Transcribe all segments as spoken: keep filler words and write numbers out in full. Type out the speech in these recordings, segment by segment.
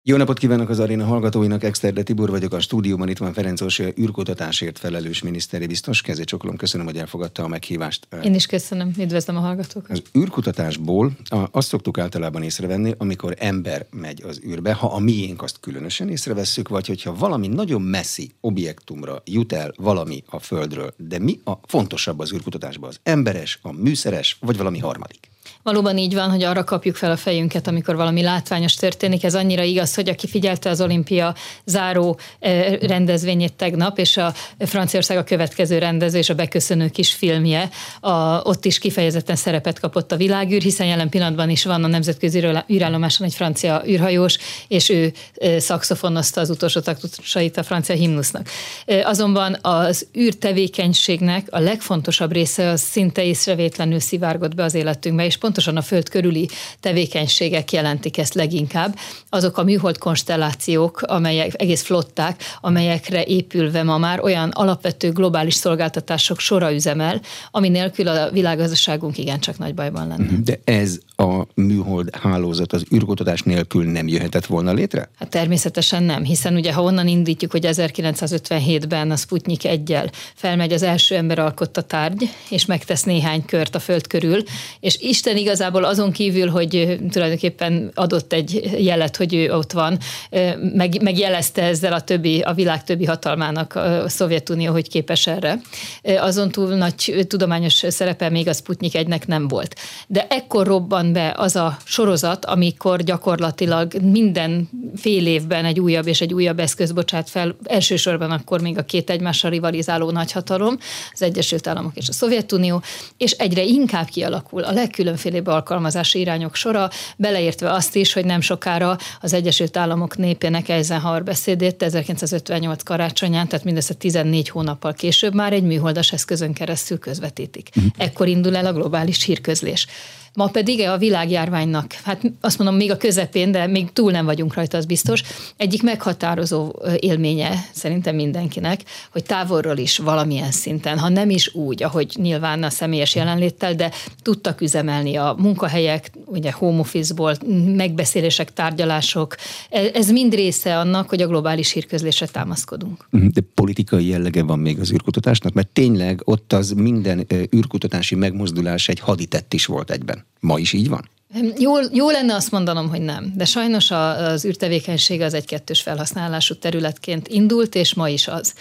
Jó napot kívánok az aréna hallgatóinak, Exterde Tibor vagyok, a stúdióban itt van Ferenc Orsolya, űrkutatásért felelős miniszteri biztos. Kezét csokolom, köszönöm, hogy elfogadta a meghívást. Én is köszönöm, üdvözlöm a hallgatókat. Az űrkutatásból azt szoktuk általában észrevenni, amikor ember megy az űrbe, ha a miénk azt különösen észrevesszük, vagy hogyha valami nagyon messzi objektumra jut el valami a Földről. De mi a fontosabb az űrkutatásban? Az emberes, a műszeres, vagy valami harmadik? Valóban így van, hogy arra kapjuk fel a fejünket, amikor valami látványos történik. Ez annyira igaz, hogy aki figyelte az olimpia záró rendezvényét tegnap, és a Franciaország a következő rendező, és a beköszönő kis filmje, a, ott is kifejezetten szerepet kapott a világűr, hiszen jelen pillanatban is van a nemzetközi űrállomáson egy francia űrhajós, és ő szaxofonozta az utolsó taktusait a francia himnusznak. Azonban az űrtevékenységnek a legfontosabb része az szinte észrevétlenül szivárgott be az életünkbe, és pontosan a Föld körüli tevékenységek jelentik ezt leginkább. Azok a műhold konstellációk, amelyek egész flották, amelyekre épülve ma már olyan alapvető globális szolgáltatások sora üzemel, ami nélkül a világgazdaságunk igencsak nagy bajban lenne. De ez a műhold hálózat az űrkutatás nélkül nem jöhetett volna létre? Hát természetesen nem, hiszen ugye ha onnan indítjuk, hogy ezerkilencszázötvenhétben a Sputnik egyel felmegy az első ember alkotta tárgy, és megtesz néhány kört a Föld körül, és Isten igazából azon kívül, hogy tulajdonképpen adott egy jelet, hogy ő ott van, meg, megjelezte ezzel a többi, a világ többi hatalmának a Szovjetunió, hogy képes erre. Azon túl nagy tudományos szerepe még a Sputnik egynek nem volt. De ekkor robban be az a sorozat, amikor gyakorlatilag minden fél évben egy újabb és egy újabb eszköz bocsát fel, elsősorban akkor még a két egymással rivalizáló nagyhatalom, az Egyesült Államok és a Szovjetunió, és egyre inkább kialakul a legkülönfélébb alkalmazási irányok sora, beleértve azt is, hogy nem sokára az Egyesült Államok népének Eisenhower beszédét ezerkilencszázötvennyolc karácsonyán, tehát mindössze tizennégy hónappal később már egy műholdas eszközön keresztül közvetítik. Ekkor indul el a globális hírközlés. Ma pedig a világjárványnak, hát azt mondom még a közepén, de még túl nem vagyunk rajta, az biztos, egyik meghatározó élménye szerintem mindenkinek, hogy távolról is valamilyen szinten, ha nem is úgy, ahogy nyilván a személyes jelenléttel, de tudtak üzemelni a munkahelyek, ugye home office-ból, megbeszélések, tárgyalások, ez mind része annak, hogy a globális hírközlésre támaszkodunk. De politikai jellege van még az űrkutatásnak, mert tényleg ott az minden űrkutatási megmozdulás egy haditett is volt egyben. Ma is így van? Jó, jó lenne azt mondanom, hogy nem, de sajnos az űrtevékenység az egy kettős felhasználású területként indult, és ma is az.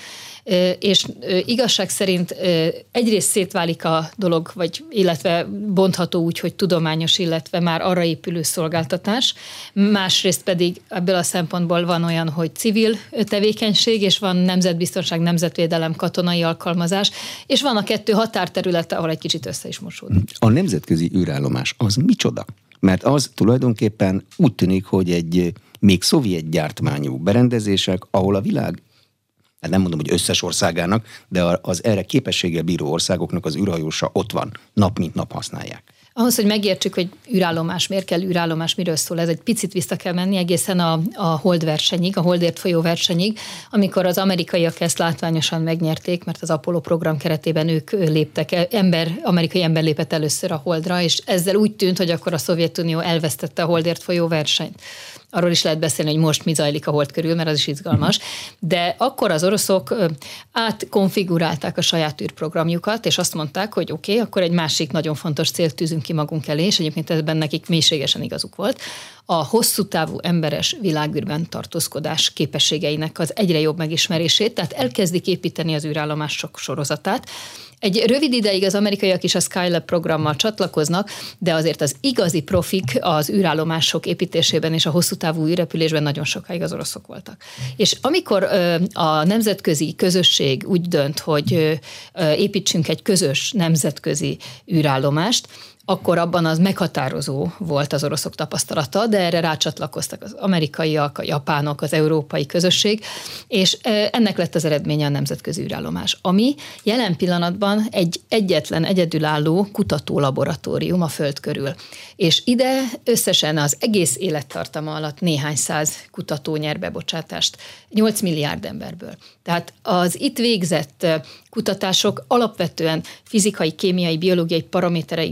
És igazság szerint egyrészt szétválik a dolog, vagy illetve bontható úgy, hogy tudományos, illetve már arra épülő szolgáltatás, másrészt pedig ebből a szempontból van olyan, hogy civil tevékenység, és van nemzetbiztonság, nemzetvédelem, katonai alkalmazás, és van a kettő határterülete, ahol egy kicsit össze is mosódik. A nemzetközi űrállomás az micsoda? Mert az tulajdonképpen úgy tűnik, hogy egy még szovjet gyártmányú berendezések, ahol a világ, hát nem mondom, hogy összes országának, de az erre képességgel bíró országoknak az űrhajósa ott van, nap mint nap használják. Ahhoz, hogy megértsük, hogy űrállomás, miért kell űrállomás, miről szól, ez egy picit vissza kell menni egészen a, a Hold versenyig, a Holdért folyó versenyig, amikor az amerikaiak ezt látványosan megnyerték, mert az Apollo program keretében ők léptek, ember, amerikai ember lépett először a Holdra, és ezzel úgy tűnt, hogy akkor a Szovjetunió elvesztette a Holdért folyó versenyt. Arról is lehet beszélni, hogy most mi zajlik a Hold körül, mert az is izgalmas. De akkor az oroszok átkonfigurálták a saját űrprogramjukat, és azt mondták, hogy oké, okay, akkor egy másik nagyon fontos célt tűzünk ki magunk elé, és egyébként ebben nekik mélységesen igazuk volt. A hosszú távú emberes világűrben tartózkodás képességeinek az egyre jobb megismerését, tehát elkezdik építeni az űrállomások sorozatát. Egy rövid ideig az amerikaiak is a Skylab programmal csatlakoznak, de azért az igazi profik az űrállomások építésében és a hosszú távú űrrepülésben nagyon sokáig az oroszok voltak. És amikor a nemzetközi közösség úgy dönt, hogy építsünk egy közös nemzetközi űrállomást, akkor abban az meghatározó volt az oroszok tapasztalata, de erre rácsatlakoztak az amerikaiak, a japánok, az európai közösség, és ennek lett az eredménye a nemzetközi űrállomás, ami jelen pillanatban egy egyetlen egyedülálló kutatólaboratórium a Föld körül. És ide összesen az egész élettartama alatt néhány száz kutató nyer bebocsátást, nyolc milliárd emberből. Tehát az itt végzett kutatások alapvetően fizikai, kémiai, biológiai paramétereikben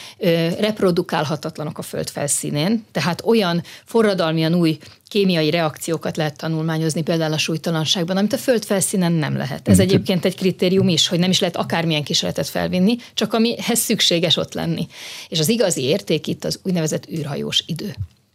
reprodukálhatatlanok a Föld felszínén, tehát olyan forradalmian új kémiai reakciókat lehet tanulmányozni például a súlytalanságban, amit a Föld felszínen nem lehet. Ez egyébként egy kritérium is, hogy nem is lehet akármilyen kísérletet felvinni, csak amihez szükséges ott lenni. És az igazi érték itt az úgynevezett űrhajós idő.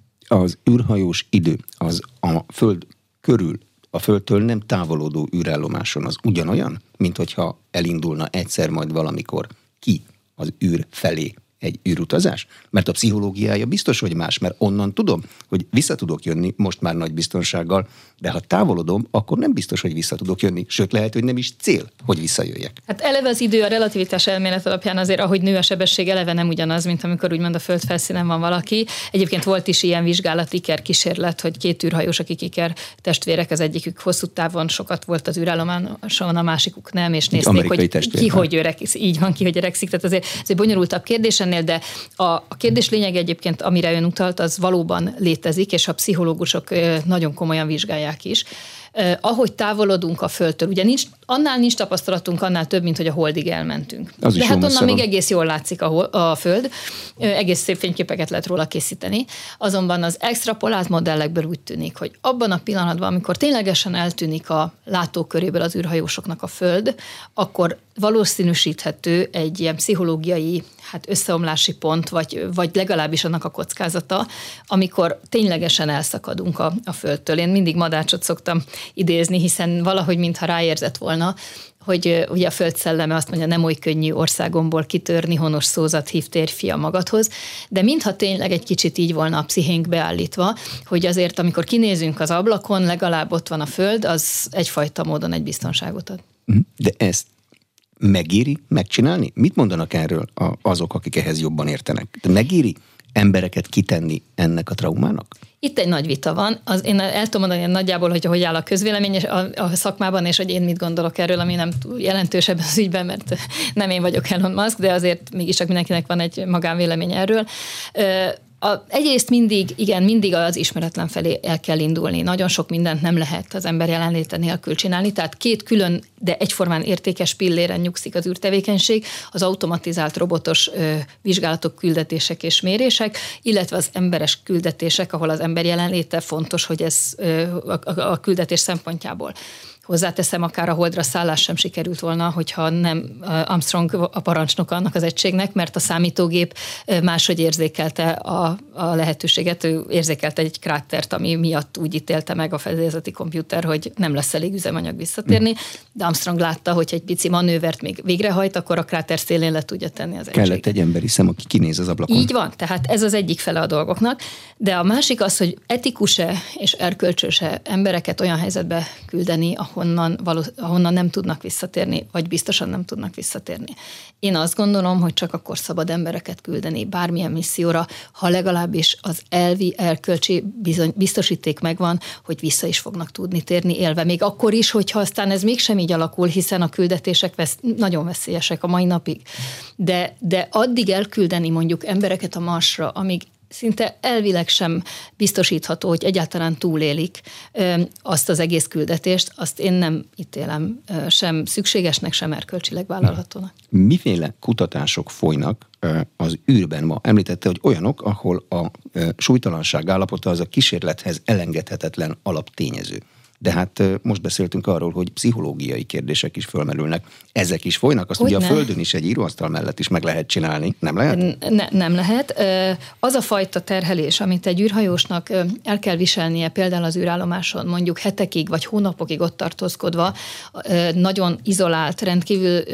Az űrhajós idő az a Föld körül, a Földtől nem távolodó űrállomáson az ugyanolyan, mint hogyha elindulna egyszer majd valamikor ki az űr felé egy űrutazás? Mert a pszichológiája biztos, hogy más, mert onnan tudom, hogy vissza tudok jönni, most már nagy biztonsággal, de ha távolodom, akkor nem biztos, hogy vissza tudok jönni, sőt lehet, hogy nem is cél, hogy visszajöjjek. Hát eleve az idő a relativitás elmélet alapján azért, ahogy nő a sebesség, eleve nem ugyanaz, mint amikor úgymond a Föld felszínen van valaki. Egyébként volt is ilyen vizsgálat, Iker kísérlet, hogy két űrhajós, akik Iker testvérek, az egyikük hosszú távon sokat volt az űrállomáson, a másikuk nem, és nézték, hogy ki hogy öregszik. Így van, ki hogy öregszik. Tehát azért, azért bonyolultabb kérdés, de a, a kérdés lényeg egyébként, amire ön utalt, az valóban létezik, és a pszichológusok nagyon komolyan vizsgálják is. Eh, ahogy távolodunk a Földtől, ugye nincs, annál nincs tapasztalatunk, annál több, mint hogy a Holdig elmentünk. Az de hát onnan még egész jól látszik a, a Föld, eh, egész szép fényképeket lehet róla készíteni, azonban az extrapolált modellekből úgy tűnik, hogy abban a pillanatban, amikor ténylegesen eltűnik a látóköréből az űrhajósoknak a Föld, akkor valószínűsíthető egy ilyen pszichológiai hát összeomlási pont, vagy, vagy legalábbis annak a kockázata, amikor ténylegesen elszakadunk a, a Földtől. Én mindig Madácsot szoktam idézni, hiszen valahogy mintha ráérzett volna, hogy ugye a Föld szelleme azt mondja, nem oly könnyű országomból kitörni, honos szózat hív térfia magadhoz, de mintha tényleg egy kicsit így volna a pszichénk beállítva, hogy azért, amikor kinézünk az ablakon, legalább ott van a Föld, az egyfajta módon egy biztonságot ad. De ezt megéri megcsinálni? Mit mondanak erről azok, akik ehhez jobban értenek? De megéri embereket kitenni ennek a traumának? Itt egy nagy vita van. Az, én el tudom mondani nagyjából, hogy hogy áll a közvélemény a, a szakmában, és hogy én mit gondolok erről, ami nem túl jelentősebb az ügyben, mert nem én vagyok Elon Musk, de azért mégiscsak mindenkinek van egy magánvélemény erről. A, egyrészt mindig, igen, mindig az ismeretlen felé el kell indulni. Nagyon sok mindent nem lehet az ember jelenléte nélkül csinálni, tehát két külön, de egyformán értékes pilléren nyugszik az űrtevékenység, az automatizált robotos ö, vizsgálatok, küldetések és mérések, illetve az emberes küldetések, ahol az ember jelenléte fontos, hogy ez ö, a, a, a küldetés szempontjából. Hozzáteszem, akár a Holdra szállás sem sikerült volna, hogyha nem Armstrong a parancsnok annak az egységnek, mert a számítógép máshogy érzékelte a, a lehetőséget, ő érzékelte egy krátert, ami miatt úgy ítélte meg a fedélzeti komputer, hogy nem lesz elég üzemanyag visszatérni, de Armstrong látta, hogy egy pici manővert még végrehajt, akkor a kráter szélén le tudja tenni az egységet. Kellett egy emberi szem, aki kinéz az ablakon. Így van, tehát ez az egyik fele a dolgoknak, de a másik az, hogy etikus-e és erkölcsös-e embereket olyan helyzetbe küldeni, ahonnan, való, ahonnan nem tudnak visszatérni, vagy biztosan nem tudnak visszatérni. Én azt gondolom, hogy csak akkor szabad embereket küldeni bármilyen misszióra, ha legalábbis az elvi, erkölcsi bizony, biztosíték megvan, hogy vissza is fognak tudni térni élve. Még akkor is, hogyha aztán ez mégsem így alakul, hiszen a küldetések vesz, nagyon veszélyesek a mai napig. De, de addig elküldeni mondjuk embereket a Marsra, amíg szinte elvileg sem biztosítható, hogy egyáltalán túlélik azt az egész küldetést, azt én nem ítélem sem szükségesnek, sem erkölcsileg vállalhatónak. Miféle kutatások folynak az űrben ma? Említette, hogy olyanok, ahol a súlytalanság állapota az a kísérlethez elengedhetetlen alaptényező. De hát most beszéltünk arról, hogy pszichológiai kérdések is fölmerülnek. Ezek is folynak? Azt hogy ugye ne? A Földön is egy íróasztal mellett is meg lehet csinálni. Nem lehet? Ne, nem lehet. Az a fajta terhelés, amit egy űrhajósnak el kell viselnie például az űrállomáson, mondjuk hetekig vagy hónapokig ott tartózkodva, nagyon izolált, rendkívül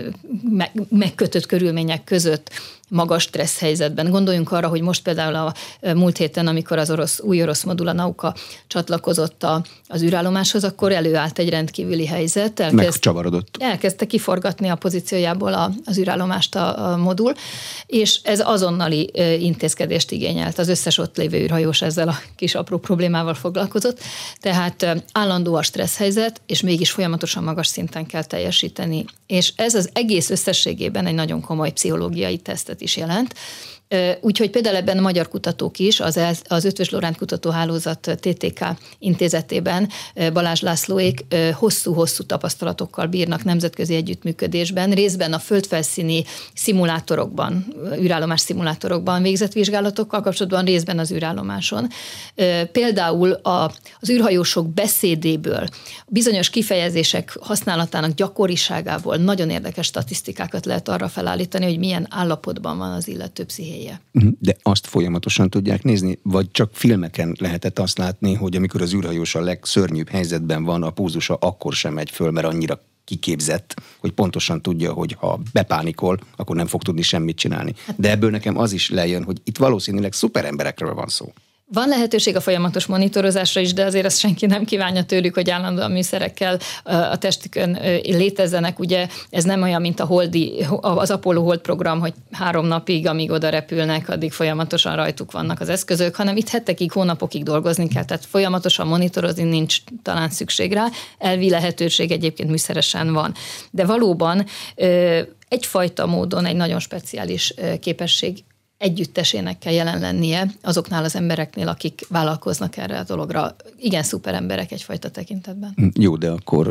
megkötött körülmények között, magas stressz helyzetben. Gondoljunk arra, hogy most például a múlt héten, amikor az orosz, új orosz modul, a Nauka csatlakozott a, az űrállomáshoz, akkor előállt egy rendkívüli helyzet. Elkezd, Megcsavarodott. Elkezdte kiforgatni a pozíciójából a, az űrállomást a, a modul, és ez azonnali intézkedést igényelt. Az összes ott lévő űrhajós ezzel a kis apró problémával foglalkozott. Tehát állandó a stressz helyzet, és mégis folyamatosan magas szinten kell teljesíteni. És ez az egész összességében egy nagyon komoly pszichológiai tesztet is jelent, Úgyhogy például ebben a magyar kutatók is, az, az Eötvös Loránd Kutatóhálózat té té ká intézetében Balázs Lászlóék hosszú-hosszú tapasztalatokkal bírnak nemzetközi együttműködésben, részben a földfelszíni szimulátorokban, űrállomás szimulátorokban végzett vizsgálatokkal kapcsolatban, részben az űrállomáson. Például a, az űrhajósok beszédéből, bizonyos kifejezések használatának gyakoriságából nagyon érdekes statisztikákat lehet arra felállítani, hogy milyen állapotban van az illető pszichéje. De azt folyamatosan tudják nézni, vagy csak filmeken lehetett azt látni, hogy amikor az űrhajós a legszörnyűbb helyzetben van, a pulzusa akkor sem megy föl, mert annyira kiképzett, hogy pontosan tudja, hogy ha bepánikol, akkor nem fog tudni semmit csinálni. De ebből nekem az is lejön, hogy itt valószínűleg szuperemberekről van szó. Van lehetőség a folyamatos monitorozásra is, de azért azt senki nem kívánja tőlük, hogy állandóan műszerekkel a testükön létezzenek. Ugye ez nem olyan, mint a Holdi, az Apollo Hold program, hogy három napig, amíg oda repülnek, addig folyamatosan rajtuk vannak az eszközök, hanem itt hetekig, hónapokig dolgozni kell, tehát folyamatosan monitorozni nincs talán szükség rá. Elvi lehetőség egyébként műszeresen van. De valóban egyfajta módon egy nagyon speciális képesség együttesének kell jelen lennie azoknál az embereknél, akik vállalkoznak erre a dologra. Igen, szuper emberek egyfajta tekintetben. Jó, de akkor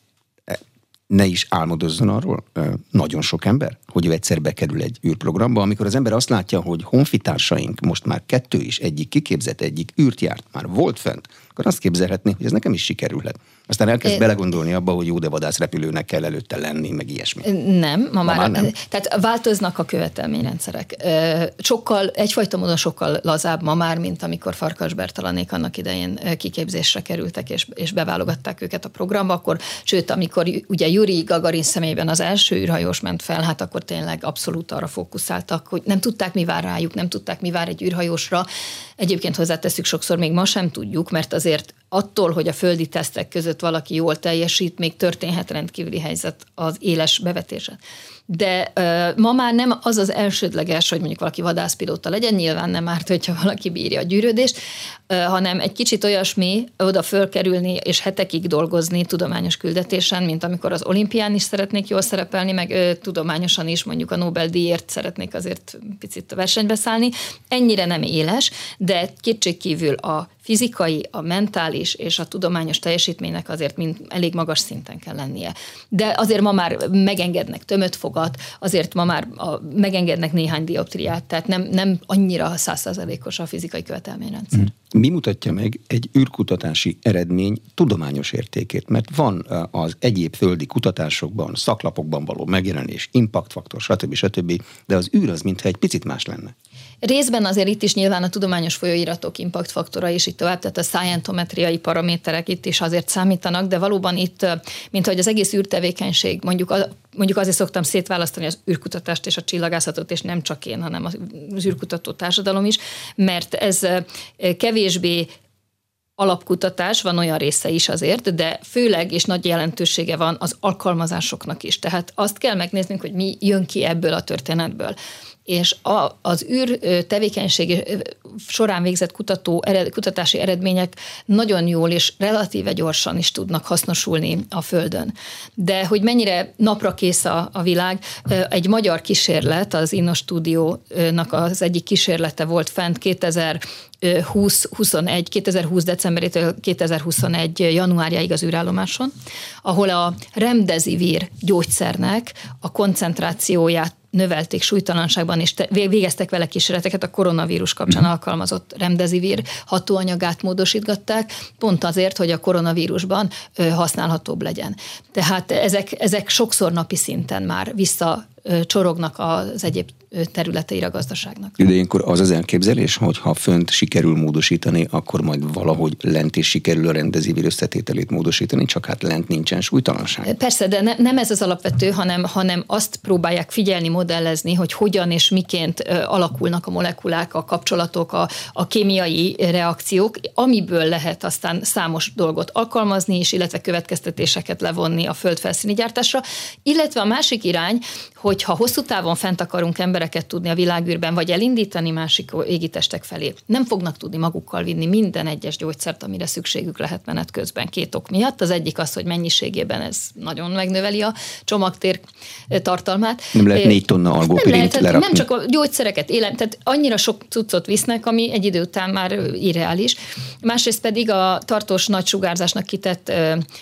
ne is álmodozzon arról nagyon sok ember, hogy ő egyszer bekerül egy űrprogramba, amikor az ember azt látja, hogy honfitársaink most már kettő is, egyik kiképzett, egyik űrt járt, már volt fent, akkor azt képzelhetné, hogy ez nekem is sikerülhet. Aztán elkezd é... belegondolni abba, hogy jó, de vadászrepülőnek kell előtte lenni, meg ilyesmi. Nem, ma, ma már, már nem. Tehát változnak a követelményrendszerek. Sokkal, egyfajta módon sokkal lazább ma már, mint amikor Farkas Bertalanék annak idején kiképzésre kerültek, és, és beválogatták őket a programba, akkor, sőt, amikor ugye Juri Gagarin személyében az első űrhajós ment fel, hát akkor tényleg abszolút arra fókuszáltak, hogy nem tudták, mi vár rájuk, nem tudták, mi vár egy űrhajósra. Egyébként hozzáteszük, sokszor még ma sem tudjuk, mert azért attól, hogy a földi tesztek között valaki jól teljesít, még történhet rendkívüli helyzet az éles bevetése. De uh, ma már nem az az elsődleges, hogy mondjuk valaki vadászpilóta legyen, nyilván nem árt, hogyha valaki bírja a gyűrődést, uh, hanem egy kicsit olyasmi oda fölkerülni és hetekig dolgozni tudományos küldetésen, mint amikor az olimpián is szeretnék jól szerepelni, meg uh, tudományosan is mondjuk a Nobel-díjért szeretnék azért picit versenybe szállni. Ennyire nem éles, de kétségkívül a fizikai, a mentális és a tudományos teljesítménynek azért mind elég magas szinten kell lennie. De azért ma már megengednek tömött fogat, azért ma már a, megengednek néhány dioptriát, tehát nem, nem annyira száz százalékos a fizikai követelményrendszer. Mi mutatja meg egy űrkutatási eredmény tudományos értékét? Mert van az egyéb földi kutatásokban, szaklapokban való megjelenés, impactfaktor, stb. stb., de az űr az mintha egy picit más lenne. Részben azért itt is nyilván a tudományos folyóiratok impactfaktora és így tovább, tehát a scientometriai paraméterek itt is azért számítanak, de valóban itt, mint ahogy az egész űrtevékenység, mondjuk, mondjuk azért szoktam szétválasztani az űrkutatást és a csillagászatot, és nem csak én, hanem az űrkutató társadalom is, mert ez kevésbé alapkutatás, van olyan része is azért, de főleg és nagy jelentősége van az alkalmazásoknak is. Tehát azt kell megnéznünk, hogy mi jön ki ebből a történetből. És a, az űr tevékenység során végzett kutató, ered, kutatási eredmények nagyon jól és relatíve gyorsan is tudnak hasznosulni a Földön. De hogy mennyire napra kész a, a világ, egy magyar kísérlet, az InnoStudio-nak az egyik kísérlete volt fent kétezer-húsz-huszonegy, kétezer-húsz decemberétől kétezer-huszonegy januárjáig az űrállomáson, ahol a remdesivir gyógyszernek a koncentrációját növelték súlytalanságban, és végeztek vele kísérleteket, a koronavírus kapcsán alkalmazott remdesivir hatóanyagát módosítgatták, pont azért, hogy a koronavírusban használhatóbb legyen. Tehát ezek, ezek sokszor napi szinten már visszacsorognak az egyéb területeire a gazdaságnak. De ilyenkor az az elképzelés, hogy ha fönt sikerül módosítani, akkor majd valahogy lent is sikerül a remdesivir összetételét módosítani, csak hát lent nincsen súlytalanság. Persze, de ne, nem ez az alapvető, hanem, hanem azt próbálják figyelni, modellezni, hogy hogyan és miként alakulnak a molekulák, a kapcsolatok, a, a kémiai reakciók, amiből lehet aztán számos dolgot alkalmazni is, illetve következtetéseket levonni a földfelszíni gyártásra, illetve a másik irány, hogy hogyha hosszú távon fent akarunk embereket tudni a világűrben, vagy elindítani másik égitestek felé, nem fognak tudni magukkal vinni minden egyes gyógyszert, amire szükségük lehet menet közben két ok miatt. Az egyik az, hogy mennyiségében ez nagyon megnöveli a csomagtér tartalmát. Nem lehet négy tonna algopirint nem, lerakni. Nem csak a gyógyszereket, élem, tehát annyira sok cuccot visznek, ami egy idő után már irreális. Másrészt pedig a tartós nagy sugárzásnak kitett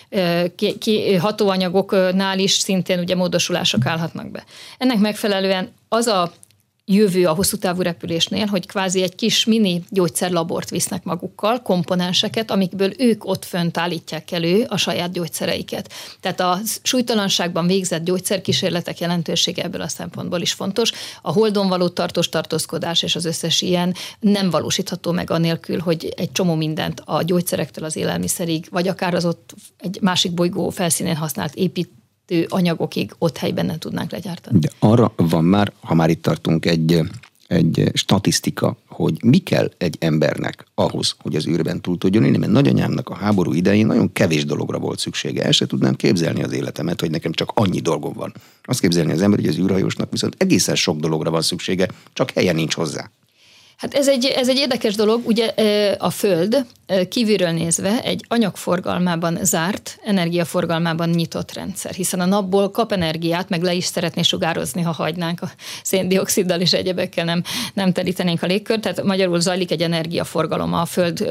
ki, ki, hatóanyagoknál is szintén ugye módosulások állhatnak be. Ennek megfelelően az a jövő a hosszú távú repülésnél, hogy kvázi egy kis mini gyógyszerlabort visznek magukkal, komponenseket, amikből ők ott fönt állítják elő a saját gyógyszereiket. Tehát a súlytalanságban végzett gyógyszerkísérletek jelentősége ebből a szempontból is fontos. A holdon való tartós tartózkodás és az összes ilyen nem valósítható meg anélkül, hogy egy csomó mindent a gyógyszerektől az élelmiszerig, vagy akár az ott egy másik bolygó felszínén használt épít anyagokig ott helyben nem tudnánk legyártani. De arra van már, ha már itt tartunk, egy, egy statisztika, hogy mi kell egy embernek ahhoz, hogy az űrben túl tudjon élni, mert nagyanyámnak a háború idején nagyon kevés dologra volt szüksége. El se tudnám képzelni az életemet, hogy nekem csak annyi dolgom van. Azt képzelni az ember, hogy az űrhajósnak viszont egészen sok dologra van szüksége, csak helye nincs hozzá. Hát ez egy, ez egy érdekes dolog, ugye a Föld kívülről nézve egy anyagforgalmában zárt, energiaforgalmában nyitott rendszer, hiszen a napból kap energiát, meg le is szeretné sugározni, ha hagynánk a széndioxiddal és egyebekkel nem, nem terítenénk a légkört, tehát magyarul zajlik egy energiaforgalom a Föld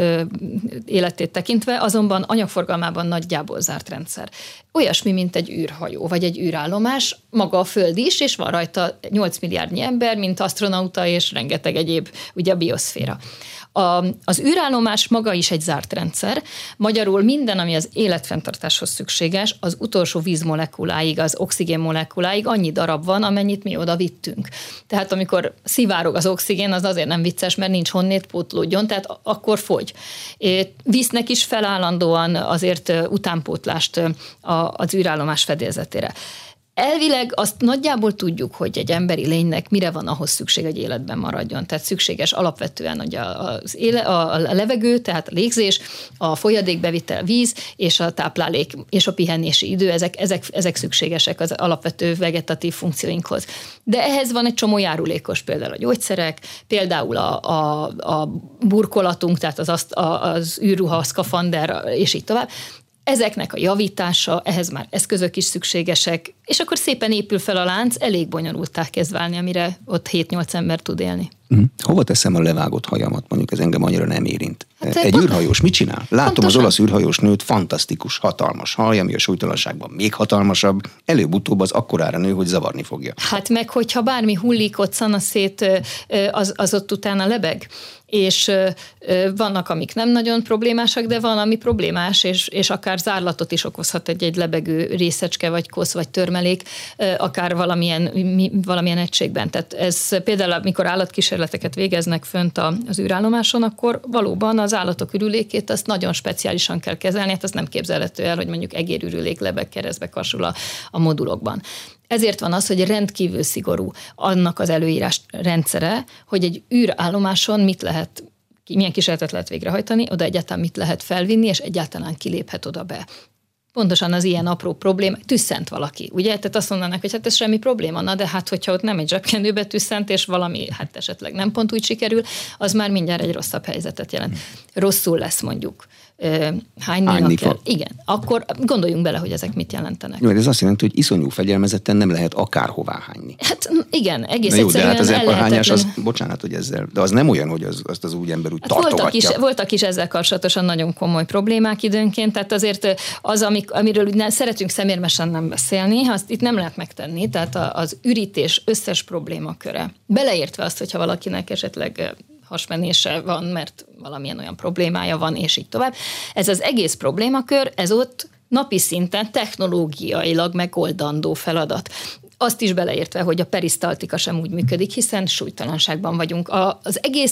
életét tekintve, azonban anyagforgalmában nagyjából zárt rendszer. Olyasmi, mint egy űrhajó, vagy egy űrállomás, maga a Föld is, és van rajta nyolc milliárdnyi ember, mint asztronauta, és rengeteg egyéb, ugye a bioszféra. A, az űrállomás maga is egy zárt rendszer, magyarul minden, ami az életfenntartáshoz szükséges, az utolsó vízmolekuláig, az oxigén molekuláig annyi darab van, amennyit mi oda vittünk. Tehát amikor szivárog az oxigén, az azért nem vicces, mert nincs honnét pótlódjon, tehát akkor fogy. Visznek is felállandóan azért utánpótlást az űrállomás fedélzetére. Elvileg azt nagyjából tudjuk, hogy egy emberi lénynek mire van ahhoz szükség, hogy életben maradjon. Tehát szükséges alapvetően hogy az éle, a levegő, tehát a légzés, a folyadékbevitel, víz és a táplálék és a pihenési idő, ezek, ezek, ezek szükségesek az alapvető vegetatív funkcióinkhoz. De ehhez van egy csomó járulékos, például a gyógyszerek, például a, a, a burkolatunk, tehát az, az, az űrruha, a szkafander, és így tovább. Ezeknek a javítása, ehhez már eszközök is szükségesek, és akkor szépen épül fel a lánc, elég bonyolultá kezd válni, amire ott hét-nyolc ember tud élni. Uh-huh. Hova teszem a levágott hajamat? Mondjuk ez engem annyira nem érint. Hát egy pont... űrhajós mit csinál? Látom Pontosan. Az olasz űrhajós nőt, fantasztikus, hatalmas haj, ami a súlytalanságban még hatalmasabb, előbb-utóbb az akkorára nő, hogy zavarni fogja. Hát meg, hogyha bármi hullik ott szanaszét, az, az ott utána lebeg. És vannak, amik nem nagyon problémásak, de van, ami problémás, és, és akár zárlatot is okozhat egy, egy lebegő részecske, vagy kosz, vagy törmelék, akár valamilyen, valamilyen egységben. Tehát ez például, amikor állatkísérleteket végeznek fönt az űrállomáson, akkor valóban az állatok ürülékét azt nagyon speciálisan kell kezelni, hát azt nem képzelhető el, hogy mondjuk egérürülék lebeg keresztbe kasul a, a modulokban. Ezért van az, hogy rendkívül szigorú annak az előírás rendszere, hogy egy űrállomáson mit lehet, milyen kísérletet lehet végrehajtani, oda egyáltalán mit lehet felvinni, és egyáltalán kiléphet oda be. Pontosan az ilyen apró probléma, tüsszent valaki, ugye? Tehát azt mondanak, hogy hát ez semmi probléma, na de hát hogyha ott nem egy zsebkendőbe tüsszent, és valami hát esetleg nem pont úgy sikerül, az már mindjárt egy rosszabb helyzetet jelent. Rosszul lesz mondjuk. Hányni kell. Igen, akkor gondoljunk bele, hogy ezek mit jelentenek. Jó, ez azt jelenti, hogy iszonyú fegyelmezetten nem lehet akárhová hányni. Hát igen, egész Na jó, egyszerűen de hát az elparhányás, az, ellehetetlen... bocsánat, hogy ezzel, de az nem olyan, hogy az, azt az úgy ember úgy hát tartogatja. Voltak is, voltak is ezzel kapcsolatosan nagyon komoly problémák időnként, tehát azért az, amik, amiről úgy szeretünk szemérmesen nem beszélni, azt itt nem lehet megtenni, tehát az ürítés összes problémaköre. Beleértve azt, hogyha valakinek esetleg hasmenése van, mert valamilyen olyan problémája van, és így tovább. Ez az egész problémakör, ez ott napi szinten technológiailag megoldandó feladat. Azt is beleértve, hogy a perisztaltika sem úgy működik, hiszen súlytalanságban vagyunk. A, az egész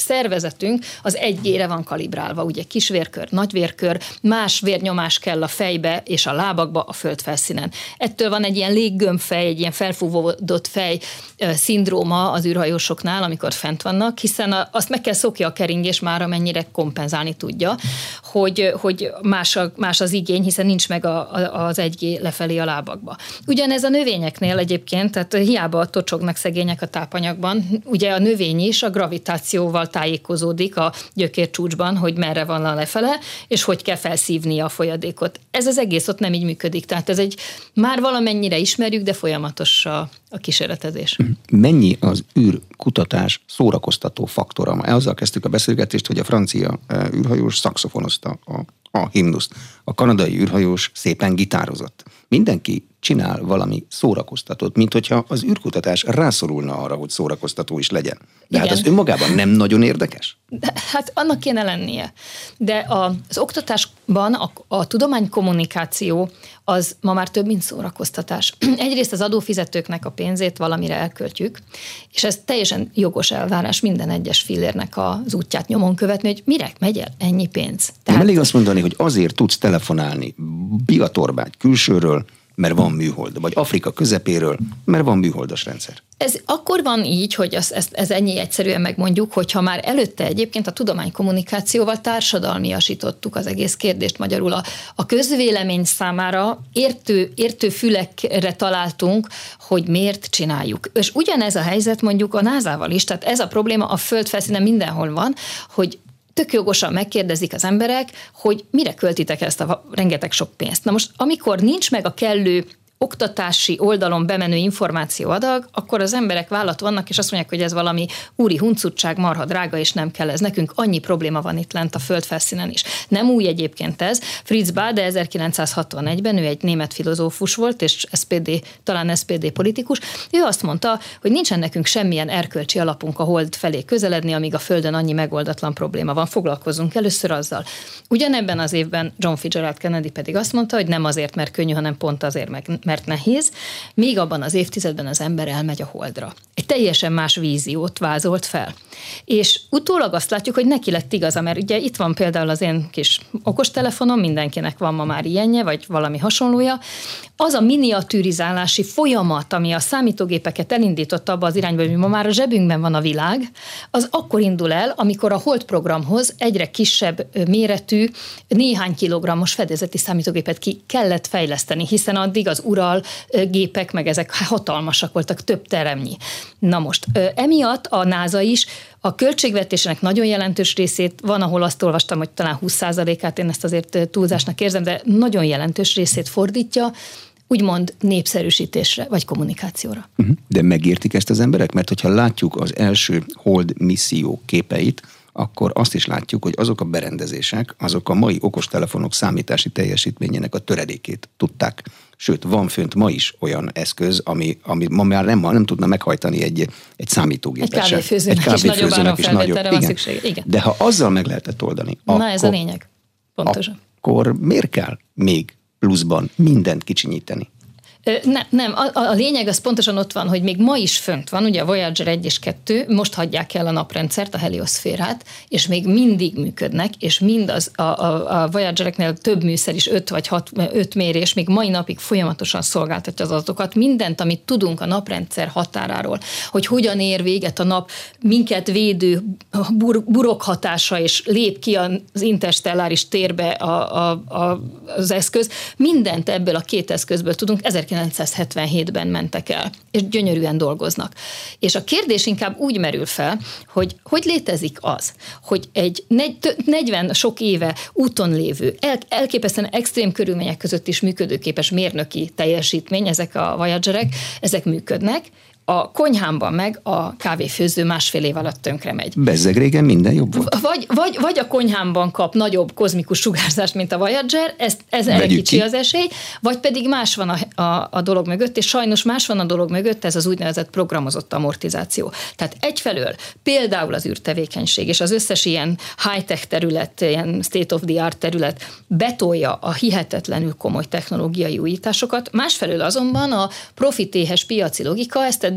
szervezetünk az egy G-re van kalibrálva, ugye kisvérkör, nagyvérkör, más vérnyomás kell a fejbe és a lábakba a földfelszínen. Ettől van egy ilyen léggömbfej, egy ilyen felfúvódott fej szindróma az űrhajósoknál, amikor fent vannak, hiszen a, azt meg kell szokja a keringés már, amennyire kompenzálni tudja, hogy, hogy más, a, más az igény, hiszen nincs meg a, a, az egy G lefelé a lábakba. Ugyanez a növényeknél egyébként, tehát hiába tocsognak szegények a tápanyagban, ugye a növény is a gravitációval tájékozódik a gyökércsúcsban, hogy merre van a lefele, és hogy kell felszívni a folyadékot. Ez az egész ott nem így működik, tehát ez egy már valamennyire ismerjük, de folyamatos a, a kísérletezés. Mennyi az űrkutatás szórakoztató faktora? Azzal kezdtük a beszélgetést, hogy a francia űrhajós szaxofonozta a, a himnuszt. A kanadai űrhajós szépen gitározott. Mindenki csinál valami szórakoztatót, mint hogyha az űrkutatás rászorulna arra, hogy szórakoztató is legyen. De igen. Hát az önmagában nem nagyon érdekes? De, hát annak kéne lennie. De a, az oktatásban a, a tudománykommunikáció az ma már több, mint szórakoztatás. Egyrészt az adófizetőknek a pénzét valamire elköltjük, és ez teljesen jogos elvárás minden egyes fillérnek az útját nyomon követni, hogy mire megy el ennyi pénz. Tehát... Nem elég azt mondani, hogy azért tudsz telefonálni Bigatorbágy külsőről, mert van műhold, vagy Afrika közepéről, mert van műholdas rendszer. Ez akkor van így, hogy ez, ez, ez ennyi egyszerűen megmondjuk, hogyha már előtte egyébként a tudománykommunikációval társadalmiasítottuk az egész kérdést, magyarul a, a közvélemény számára értő, értő fülekre találtunk, hogy miért csináljuk. És ugyanez a helyzet mondjuk a názával is, tehát ez a probléma a földfelszínen mindenhol van, hogy tök jogosan megkérdezik az emberek, hogy mire költitek ezt a rengeteg sok pénzt. Na most, amikor nincs meg a kellő oktatási oldalon bemenő információadag, akkor az emberek vállat vannak, és azt mondják, hogy ez valami úri huncutság, marha drága, és nem kell ez. Nekünk annyi probléma van itt lent a földfelszínen is. Nem új egyébként ez. Fritz Bade ezerkilencszázhatvanegyben, ő egy német filozófus volt, és es pé dé, talán es pé dé politikus, ő azt mondta, hogy nincsen nekünk semmilyen erkölcsi alapunk a hold felé közeledni, amíg a Földön annyi megoldatlan probléma van. Foglalkozzunk először azzal. Ugyanebben az évben John Fitzgerald Kennedy pedig azt mondta, hogy nem azért, mert könnyű, hanem pont azért, mert nehéz, még abban az évtizedben az ember elmegy a holdra. Egy teljesen más víziót vázolt fel. És utólag azt látjuk, hogy neki lett igaza, mert ugye itt van például az én kis okostelefonom, mindenkinek van ma már ilyenje, vagy valami hasonlója. Az a miniatűrizálási folyamat, ami a számítógépeket elindította abba az irányba, hogy ma már a zsebünkben van a világ, az akkor indul el, amikor a Hold programhoz egyre kisebb méretű, néhány kilogrammos fedélzeti számítógépet ki kellett fejleszteni, hiszen addig az Ural gépek, meg ezek hatalmasak voltak, több teremnyi. Na most, emiatt a NASA is a költségvetésének nagyon jelentős részét, van, ahol azt olvastam, hogy talán húsz százalékát, én ezt azért túlzásnak érzem, de nagyon jelentős részét fordítja, úgymond népszerűsítésre, vagy kommunikációra. De megértik ezt az emberek? Mert hogyha látjuk az első Hold misszió képeit, akkor azt is látjuk, hogy azok a berendezések, azok a mai okostelefonok számítási teljesítményének a töredékét tudták. Sőt, van fönt ma is olyan eszköz, ami, ami ma már nem, nem tudna meghajtani egy, egy számítógépet. Egy kávéfőzőnek, egy kávéfőzőnek is nagyobb áramfelvételre van szükség. Igen. De ha azzal meg lehetett oldani, Na akkor, ez a lényeg. Pontosan. Akkor miért kell még pluszban mindent kicsinyíteni? Nem, nem. A, a lényeg az pontosan ott van, hogy még ma is fönt van, ugye a Voyager egy és kettő, most hagyják el a naprendszert, a helioszférát, és még mindig működnek, és mindaz a, a, a Voyagereknél több műszer is, öt vagy hat, öt mérés, még mai napig folyamatosan szolgáltatja az adatokat, mindent, amit tudunk a naprendszer határáról, hogy hogyan ér véget a nap minket védő bur, burok hatása, és lép ki az interstelláris térbe a, a, a, az eszköz, mindent ebből a két eszközből tudunk, ezerkilencszázhetvenhétben mentek el, és gyönyörűen dolgoznak. És a kérdés inkább úgy merül fel, hogy hogy létezik az, hogy egy negyven sok éve úton lévő, el, elképesztően extrém körülmények között is működőképes mérnöki teljesítmény, ezek a Voyagerek, ezek működnek, a konyhámban meg a kávéfőző másfél év alatt tönkre megy. Bezzeg régen minden jobb volt. Vagy, vagy, vagy a konyhámban kap nagyobb kozmikus sugárzást, mint a Voyager, ez, ez egy kicsi az esély, vagy pedig más van a, a, a dolog mögött, és sajnos más van a dolog mögött, ez az úgynevezett programozott amortizáció. Tehát egyfelől például az űrtevékenység, és az összes ilyen high-tech terület, ilyen state of the art terület betolja a hihetetlenül komoly technológiai újításokat, másfelől azonban a profitéhes piaci logika ezt eddig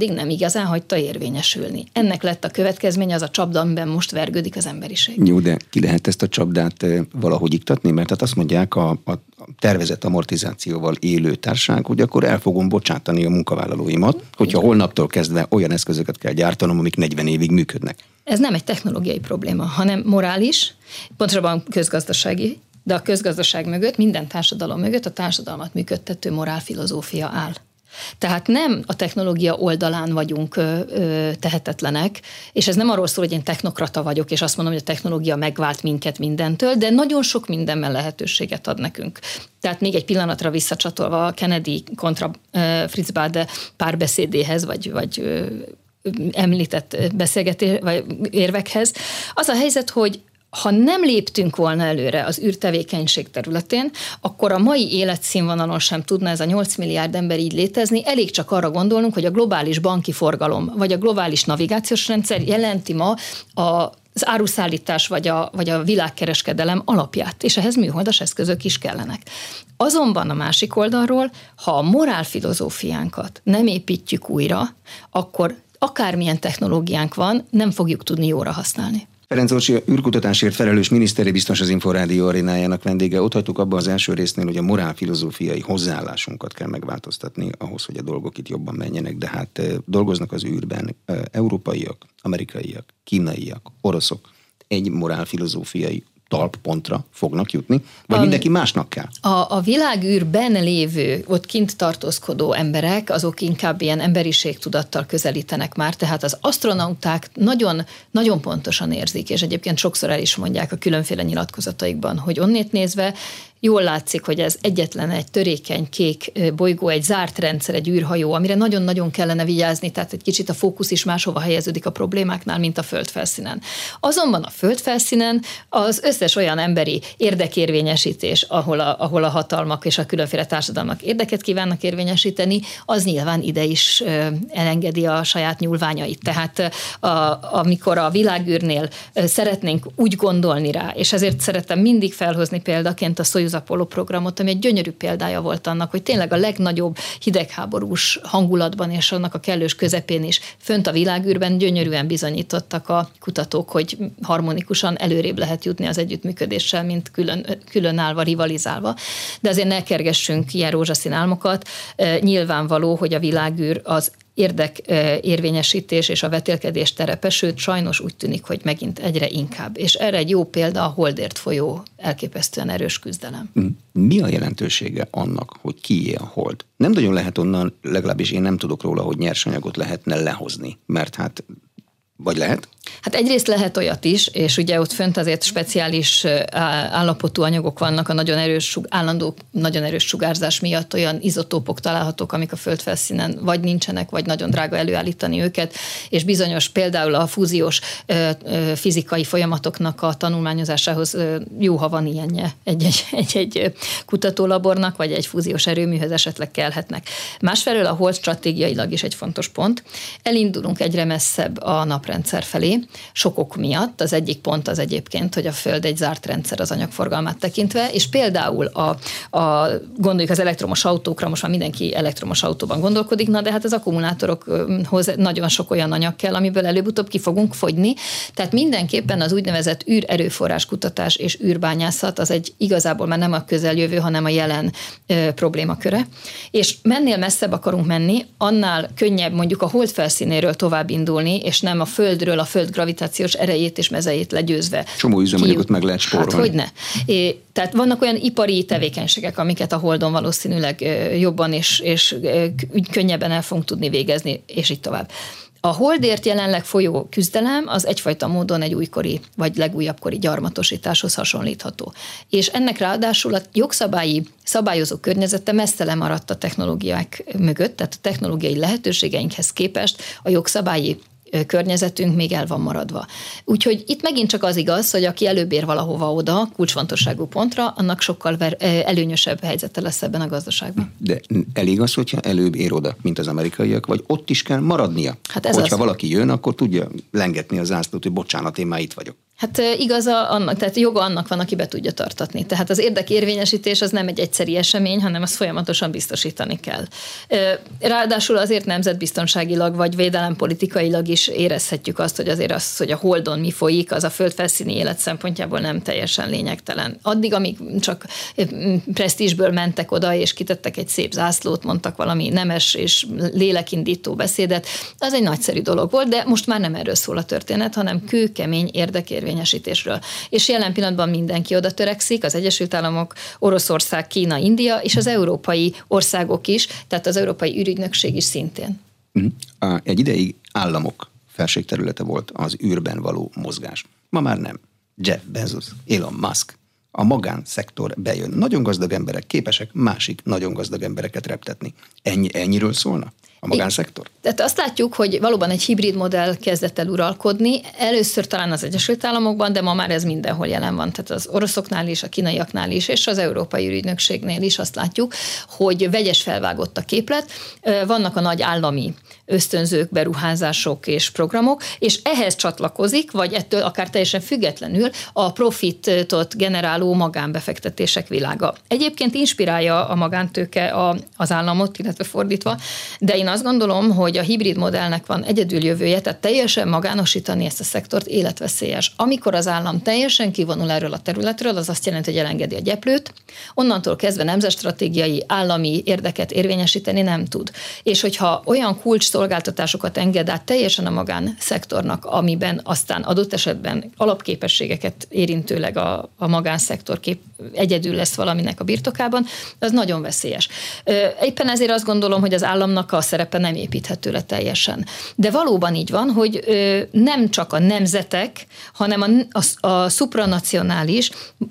pedig nem igazán hagyta érvényesülni. Ennek lett a következménye az a csapda, amiben most vergődik az emberiség. Jó, de ki lehet ezt a csapdát valahogy iktatni? Mert hát azt mondják a, a tervezett amortizációval élő társaság, hogy akkor el fogom bocsátani a munkavállalóimat, hogyha holnaptól kezdve olyan eszközöket kell gyártanom, amik negyven évig működnek. Ez nem egy technológiai probléma, hanem morális, pontosabban közgazdasági, de a közgazdaság mögött, minden társadalom mögött a társadalmat működtető morálfilozófia áll. Tehát nem a technológia oldalán vagyunk ö, ö, tehetetlenek, és ez nem arról szól, hogy én technokrata vagyok, és azt mondom, hogy a technológia megvált minket mindentől, de nagyon sok mindenben lehetőséget ad nekünk. Tehát még egy pillanatra visszacsatolva a Kennedy kontra ö, Fritz Bade párbeszédéhez, vagy, vagy ö, említett beszélgetés, vagy érvekhez, az a helyzet, hogy ha nem léptünk volna előre az űrtevékenység területén, akkor a mai életszínvonalon sem tudna ez a nyolc milliárd ember így létezni. Elég csak arra gondolnunk, hogy a globális banki forgalom, vagy a globális navigációs rendszer jelenti ma a az áruszállítás vagy a, vagy a világkereskedelem alapját, és ehhez műholdas eszközök is kellenek. Azonban a másik oldalról, ha a morálfilozófiánkat nem építjük újra, akkor akármilyen technológiánk van, nem fogjuk tudni jóra használni. Ferenc Orsi, űrkutatásért felelős miniszteri biztos az Inforádió arénájának vendége. Ott hagytuk abban az első résznél, hogy a morálfilozófiai hozzáállásunkat kell megváltoztatni ahhoz, hogy a dolgok itt jobban menjenek, de hát dolgoznak az űrben európaiak, amerikaiak, kínaiak, oroszok. Egy morálfilozófiai talppontra fognak jutni, vagy a, mindenki másnak kell? A, a világűrben lévő, ott kint tartózkodó emberek, azok inkább ilyen emberiségtudattal közelítenek már, tehát az asztronauták nagyon, nagyon pontosan érzik, és egyébként sokszor el is mondják a különféle nyilatkozataikban, hogy onnét nézve jól látszik, hogy ez egyetlen egy törékeny kék bolygó, egy zárt rendszer, egy űrhajó, amire nagyon-nagyon kellene vigyázni, tehát egy kicsit a fókusz is máshova helyeződik a problémáknál, mint a földfelszínen. Azonban a földfelszínen az összes olyan emberi érdekérvényesítés, ahol a, ahol a hatalmak és a különféle társadalmak érdeket kívánnak érvényesíteni, az nyilván ide is elengedi a saját nyúlványait. Tehát a, amikor a világűrnél szeretnénk úgy gondolni rá, és ezért szeretem mindig felhozni példaként a Szojuz Apollo programot, ami egy gyönyörű példája volt annak, hogy tényleg a legnagyobb hidegháborús hangulatban és annak a kellős közepén is fönt a világűrben gyönyörűen bizonyítottak a kutatók, hogy harmonikusan előrébb lehet jutni az együttműködéssel, mint külön, különállva, rivalizálva. De azért ne kergessünk ilyen rózsaszín álmokat. Nyilvánvaló, hogy a világűr az érdekérvényesítés és a vetélkedés terepe, sőt, sajnos úgy tűnik, hogy megint egyre inkább. És erre egy jó példa a Holdért folyó elképesztően erős küzdelem. Mi a jelentősége annak, hogy kié a Hold? Nem nagyon lehet onnan, legalábbis én nem tudok róla, hogy nyersanyagot lehetne lehozni, mert hát vagy lehet? Hát egyrészt lehet olyat is, és ugye ott fönt azért speciális állapotú anyagok vannak a nagyon erős, állandó, nagyon erős sugárzás miatt, olyan izotópok találhatók, amik a földfelszínen vagy nincsenek, vagy nagyon drága előállítani őket, és bizonyos például a fúziós fizikai folyamatoknak a tanulmányozásához jó, ha van ilyenje egy-egy, egy-egy kutatólabornak, vagy egy fúziós erőműhöz esetleg kellhetnek. Másfelől a Hold stratégiailag is egy fontos pont. Elindulunk egyre messzebb a naprendszer felé, sok ok miatt. Az egyik pont az egyébként, hogy a Föld egy zárt rendszer az anyagforgalmát tekintve, és például a, a, gondoljuk az elektromos autókra, most már mindenki elektromos autóban gondolkodik, na de hát az akkumulátorokhoz nagyon sok olyan anyag kell, amiből előbb-utóbb ki fogunk fogyni. Tehát mindenképpen az úgynevezett űrerőforrás kutatás és űrbányászat az egy igazából már nem a közeljövő, hanem a jelen ö, problémaköre. És mennél messzebb akarunk menni, annál könnyebb mondjuk a Hold felszínéről tovább indulni, és nem a Földről, a Föld gravitációs erejét és mezejét legyőzve. Csomó üzemanyagot meg lehet spórolni. Hát hogyne. É, tehát vannak olyan ipari tevékenységek, amiket a Holdon valószínűleg jobban és, és könnyebben el fogunk tudni végezni, és így tovább. A Holdért jelenleg folyó küzdelem az egyfajta módon egy újkori, vagy legújabbkori gyarmatosításhoz hasonlítható. És ennek ráadásul a jogszabályi szabályozó környezete messze lemaradt a technológiák mögött, tehát a technológiai lehetőségeinkhez képest a jogszabályi környezetünk még el van maradva. Úgyhogy itt megint csak az igaz, hogy aki előbb ér valahova oda, kulcsfontosságú pontra, annak sokkal ver, előnyösebb helyzete lesz ebben a gazdaságban. De elég az, hogyha előbb ér oda, mint az amerikaiak, vagy ott is kell maradnia? Hát ez Hogyha az. valaki jön, akkor tudja lengetni a zászlót, hogy bocsánat, én már itt vagyok. Hát igaza annak, tehát joga annak van, aki be tudja tartatni. Tehát az érdekérvényesítés az nem egy egyszeri esemény, hanem azt folyamatosan biztosítani kell. Ráadásul azért nemzetbiztonságilag vagy védelempolitikailag is érezhetjük azt, hogy azért az, hogy a Holdon mi folyik, az a földfelszíni élet szempontjából nem teljesen lényegtelen. Addig, amíg csak presztízsből mentek oda, és kitettek egy szép zászlót, mondtak valami nemes és lélekindító beszédet, az egy nagyszerű dolog volt, de most már nem erről szól a történet, hanem kőkemény érdekérvényesítésről. És jelen pillanatban mindenki oda törekszik, az Egyesült Államok, Oroszország, Kína, India, és az európai országok is, tehát az Európai Ürügynökség is szintén. Egy ideig államok felségterülete volt az űrben való mozgás. Ma már nem. Jeff Bezos, Elon Musk, a magánszektor bejön. Nagyon gazdag emberek képesek másik nagyon gazdag embereket reptetni. Ennyi, ennyiről szólna a magánszektor? Tehát azt látjuk, hogy valóban egy hibrid modell kezdett el uralkodni. Először talán az Egyesült Államokban, de ma már ez mindenhol jelen van. Tehát az oroszoknál is, a kínaiaknál is, és az Európai Ürügynökségnél is azt látjuk, hogy vegyes felvágott a képlet. Vannak a nagy állami ösztönzők, beruházások és programok, és ehhez csatlakozik, vagy ettől akár teljesen függetlenül a profitot generáló magánbefektetések világa. Egyébként inspirálja a magántőke a, az államot, illetve fordítva, de én azt gondolom, hogy a hibrid modellnek van egyedül jövője, tehát teljesen magánosítani ezt a szektort életveszélyes. Amikor az állam teljesen kivonul erről a területről, az azt jelenti, hogy elengedi a gyeplőt, onnantól kezdve nemzetstratégiai állami érdeket érvényesíteni nem tud. És hogyha olyan kulcs szolgáltatásokat enged át teljesen a magánszektornak, amiben aztán adott esetben alapképességeket érintőleg a, a magánszektor kép, egyedül lesz valaminek a birtokában, az nagyon veszélyes. Éppen ezért azt gondolom, hogy az államnak a szerepe nem építhető le teljesen. De valóban így van, hogy nem csak a nemzetek, hanem a, a, a supranacionális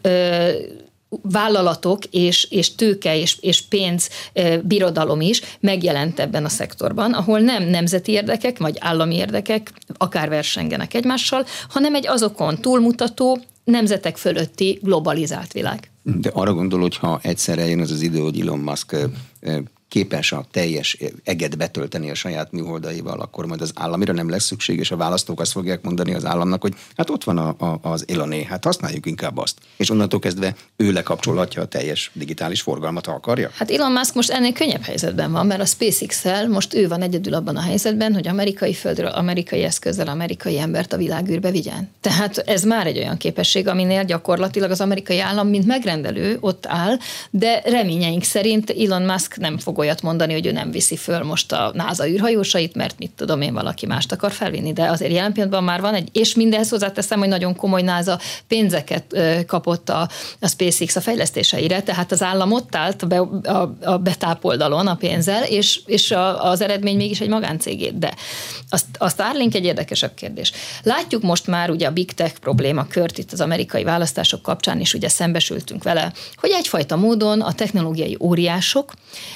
vállalatok és, és tőke és, és pénz e, birodalom is megjelent ebben a szektorban, ahol nem nemzeti érdekek, vagy állami érdekek akár versengenek egymással, hanem egy azokon túlmutató, nemzetek fölötti globalizált világ. De arra gondol, hogy ha egyszer eljön az az idő, hogy Elon Musk képes a teljes eget betölteni a saját műholdaival, akkor majd az államira nem lesz szükség, és a választók azt fogják mondani az államnak, hogy hát ott van a, a, az Eloné, hát használjuk inkább azt. És onnantól kezdve ő lekapcsolhatja a teljes digitális forgalmat, ha akarja? Hát Elon Musk most ennél könnyebb helyzetben van, mert a SpaceX-el most ő van egyedül abban a helyzetben, hogy amerikai földről, amerikai eszközzel, amerikai embert a világűrbe vigyen. Tehát ez már egy olyan képesség, aminél gyakorlatilag az amerikai állam, mint megrendelő ott áll, de reményeink szerint Elon Musk nem fog olyat mondani, hogy ő nem viszi föl most a NASA űrhajósait, mert mit tudom én, valaki mást akar felvinni, de azért jelen pillanatban már van egy, és mindehhez hozzáteszem, hogy nagyon komoly NASA pénzeket kapott a, a SpaceX a fejlesztéseire, tehát az állam ott állt a, be, a, a betápoldalon a pénzzel, és, és a, az eredmény mégis egy magáncégét, de azt, a Starlink egy érdekesebb kérdés. Látjuk most már ugye a Big Tech problémakört itt az amerikai választások kapcsán is ugye szembesültünk vele, hogy egyfajta módon a technológiai óriások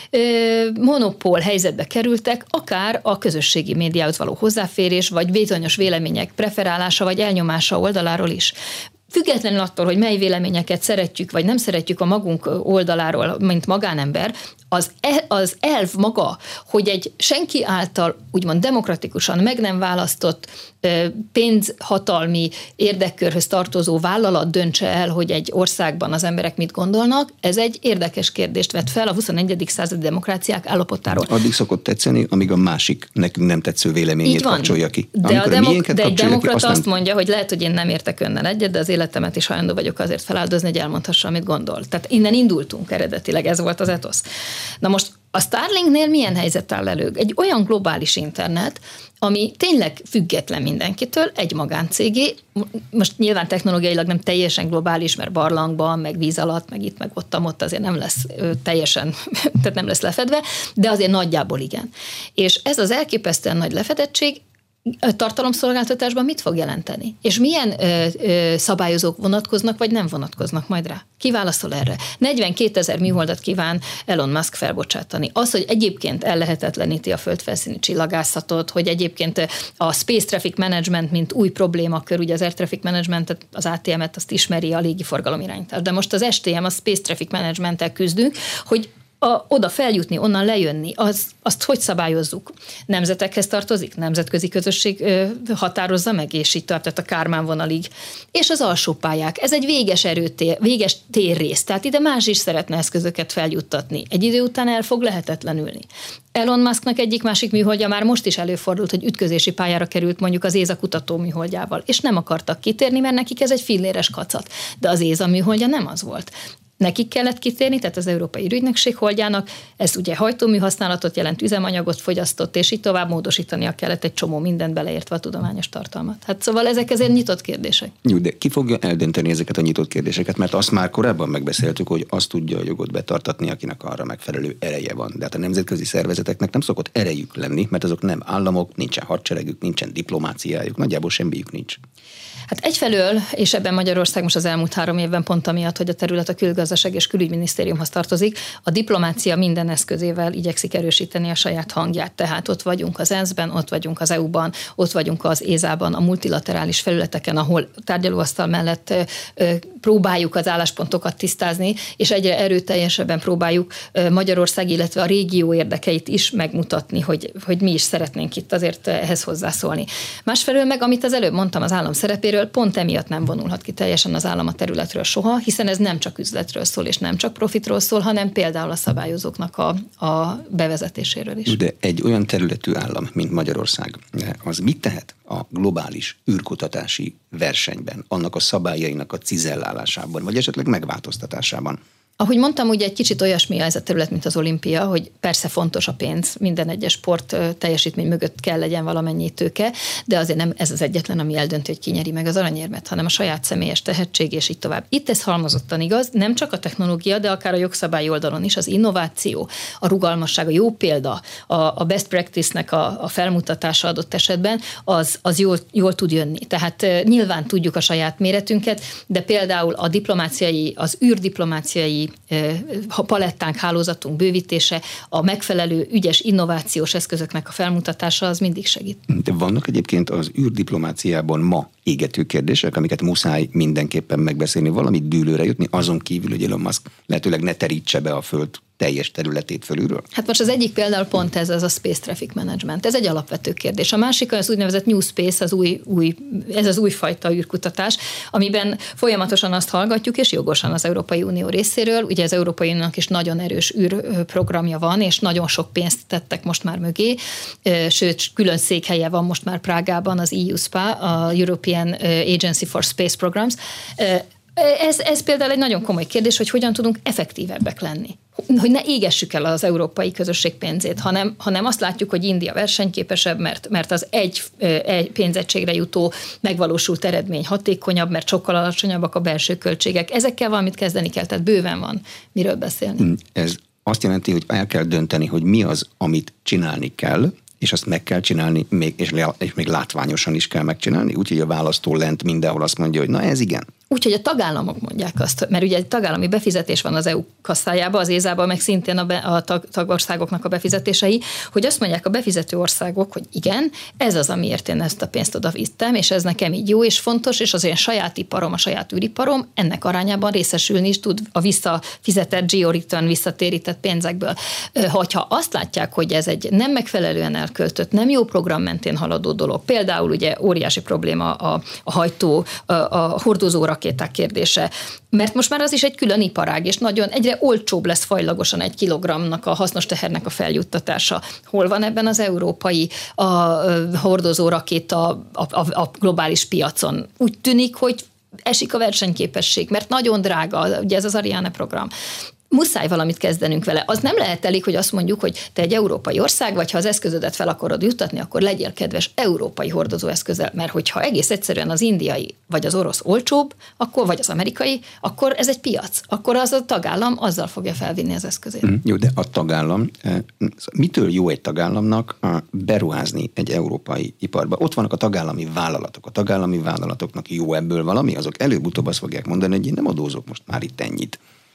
monopól helyzetbe kerültek, akár a közösségi médiához való hozzáférés, vagy bizonyos vélemények preferálása, vagy elnyomása oldaláról is. Függetlenül attól, hogy mely véleményeket szeretjük, vagy nem szeretjük a magunk oldaláról, mint magánember, az, el, az elv maga, hogy egy senki által úgymond demokratikusan meg nem választott pénzhatalmi érdekkörhöz tartozó vállalat döntse el, hogy egy országban az emberek mit gondolnak, ez egy érdekes kérdést vet fel a huszonegyedik századi demokráciák állapotáról. Addig szokott tetszeni, amíg a másik nekünk nem tetsző véleményét kapcsolja ki. De, a demok- de egy demokrata ki, azt, azt mondja, hogy lehet, hogy én nem értek önnel egyet, de az életemet is hajlandó vagyok azért feláldozni, hogy elmondhassa, amit gondol. Tehát innen indultunk eredetileg, ez volt az etosz. Na most a Starlinknél milyen helyzet áll elő? Egy olyan globális internet, ami tényleg független mindenkitől, egy magáncégé, most nyilván technológiailag nem teljesen globális, mert barlangban, meg víz alatt, meg itt, meg ott, ott azért nem lesz teljesen, tehát nem lesz lefedve, de azért nagyjából igen. És ez az elképesztően nagy lefedettség tartalomszolgáltatásban mit fog jelenteni? És milyen ö, ö, szabályozók vonatkoznak, vagy nem vonatkoznak majd rá? Ki válaszol erre? negyvenkétezer műholdat kíván Elon Musk felbocsátani. Az, hogy egyébként ellehetetleníti a földfelszíni csillagászatot, hogy egyébként a Space Traffic Management, mint új problémakör, ugye az Air Traffic Management, az á té em-et azt ismeri a légiforgalom irányítás. De most az es té em, a Space Traffic Management-tel küzdünk, hogy a, oda feljutni, onnan lejönni, az, azt hogy szabályozzuk? Nemzetekhez tartozik, nemzetközi közösség ö, határozza meg, és így tart, tehát a Kármán vonalig. És az alsó pályák. Ez egy véges erőtér, véges térrész, tehát ide más is szeretne eszközöket feljuttatni. Egy idő után el fog lehetetlenülni. Elon Musknak egyik másik műholdja már most is előfordult, hogy ütközési pályára került mondjuk az éza kutató műholdjával, és nem akartak kitérni, mert nekik ez egy filléres kacat. De az éza műholdja nem az volt. Nekik kellett kitérni, tehát az Európai Ügynökség holdjának, ez ugye hajtómű használatot jelent, üzemanyagot fogyasztott, és így tovább módosítania kellett egy csomó mindent beleértve a tudományos tartalmat. Hát szóval ezek ezért nyitott kérdések. Jó, de ki fogja eldönteni ezeket a nyitott kérdéseket? Mert azt már korábban megbeszéltük, hogy azt tudja a jogot betartatni, akinek arra megfelelő ereje van. De hát a nemzetközi szervezeteknek nem szokott erejük lenni, mert azok nem államok, nincsen hadseregük, nincsen diplomáciájuk, nagyjából semmiük nincs. Hát egyfelől, és ebben Magyarország most az elmúlt három évben pont amiatt, hogy a terület a külgazdaság és külügyminisztériumhoz tartozik, a diplomácia minden eszközével igyekszik erősíteni a saját hangját. Tehát ott vagyunk az ENSZ-ben, ott vagyunk az é u-ban, ott vagyunk az ézában, a multilaterális felületeken, ahol tárgyalóasztal mellett próbáljuk az álláspontokat tisztázni, és egyre erőteljesebben próbáljuk Magyarország, illetve a régió érdekeit is megmutatni, hogy, hogy mi is szeretnénk itt azért ehhez hozzászólni. Másfelől meg, amit az előbb mondtam az állam szerepéről, pont emiatt nem vonulhat ki teljesen az állam a területről soha, hiszen ez nem csak üzletről szól, és nem csak profitról szól, hanem például a szabályozóknak a, a bevezetéséről is. De egy olyan területű állam, mint Magyarország, az mit tehet a globális űrkutatási versenyben, annak a szabályainak a cizellálásában, vagy esetleg megváltoztatásában? Ahogy mondtam, ugye egy kicsit olyasmi ez a terület, mint az olimpia, hogy persze fontos a pénz, minden egyes sport teljesítmény mögött kell legyen valamennyi tőke, de azért nem ez az egyetlen, ami eldönti, hogy ki nyeri meg az aranyérmet, hanem a saját személyes tehetség, és így tovább. Itt ez halmozottan igaz, nem csak a technológia, de akár a jogszabályi oldalon is, az innováció, a rugalmasság, a jó példa, a, a best practice-nek a, a felmutatása adott esetben, az, az jól, jól tud jönni. Tehát nyilván tudjuk a saját méretünket, de például a diplomáciai, az űrdiplomáciai palettánk, hálózatunk bővítése, a megfelelő ügyes innovációs eszközöknek a felmutatása az mindig segít. De vannak egyébként az űrdiplomáciában ma égető kérdések, amiket muszáj mindenképpen megbeszélni, valamit dűlőre jutni, azon kívül, hogy Elon Musk lehetőleg ne terítse be a föld teljes területét fölülről? Hát most az egyik például pont ez, ez a Space Traffic Management. Ez egy alapvető kérdés. A másik az úgynevezett New Space, az új, új, ez az újfajta űrkutatás, amiben folyamatosan azt hallgatjuk, és jogosan az Európai Unió részéről. Ugye az Európai Uniónak is nagyon erős űrprogramja van, és nagyon sok pénzt tettek most már mögé, sőt, külön székhelye van most már Prágában, az E U S P A, a European Agency for Space Programs. Ez, ez például egy nagyon komoly kérdés, hogy hogyan tudunk effektívebbek lenni. Hogy ne égessük el az európai közösség pénzét, hanem, hanem azt látjuk, hogy India versenyképesebb, mert, mert az egy, egy pénzegységre jutó megvalósult eredmény hatékonyabb, mert sokkal alacsonyabbak a belső költségek. Ezekkel valamit kezdeni kell, tehát bőven van miről beszélni. Ez azt jelenti, hogy el kell dönteni, hogy mi az, amit csinálni kell, és azt meg kell csinálni, még, és, és még látványosan is kell megcsinálni, úgyhogy a választó lent mindenhol azt mondja, hogy na ez igen. Úgyhogy a tagállamok mondják azt, mert ugye egy tagállami befizetés van az é u kasszájában, az ézában, meg szintén a, be, a tag, tagországoknak a befizetései, hogy azt mondják a befizető országok, hogy igen, ez az, amiért én ezt a pénzt oda vittem, és ez nekem így jó és fontos, és az én saját iparom, a saját űriparom ennek arányában részesülni is tud a visszafizetett geo-return, visszatérített pénzekből. Hogyha azt látják, hogy ez egy nem megfelelően elköltött, nem jó program mentén haladó dolog, például ugye óriási probléma a, a hajtó, a, a hordozó rakéták kérdése, mert most már az is egy külön iparág, és nagyon egyre olcsóbb lesz fajlagosan egy kilogramnak a hasznos tehernek a feljuttatása. Hol van ebben az európai a, a hordozó rakéta a, a, a globális piacon? Úgy tűnik, hogy esik a versenyképesség, mert nagyon drága, ugye ez az Ariane program. Muszáj valamit kezdenünk vele. Az nem lehet elég, hogy azt mondjuk, hogy te egy európai ország vagy, ha az eszközödet fel akarod juttatni, akkor legyél kedves európai hordozóeszközzel, mert hogyha egész egyszerűen az indiai vagy az orosz olcsóbb, akkor vagy az amerikai, akkor ez egy piac. Akkor az a tagállam azzal fogja felvinni az eszközét. Mm, jó, de a tagállam, mitől jó egy tagállamnak beruházni egy európai iparba? Ott vannak a tagállami vállalatok. A tagállami vállalatoknak jó ebből valami, azok előbb-utóbb azt fogják mondani, hogy én nem adózok most már itt ennyit.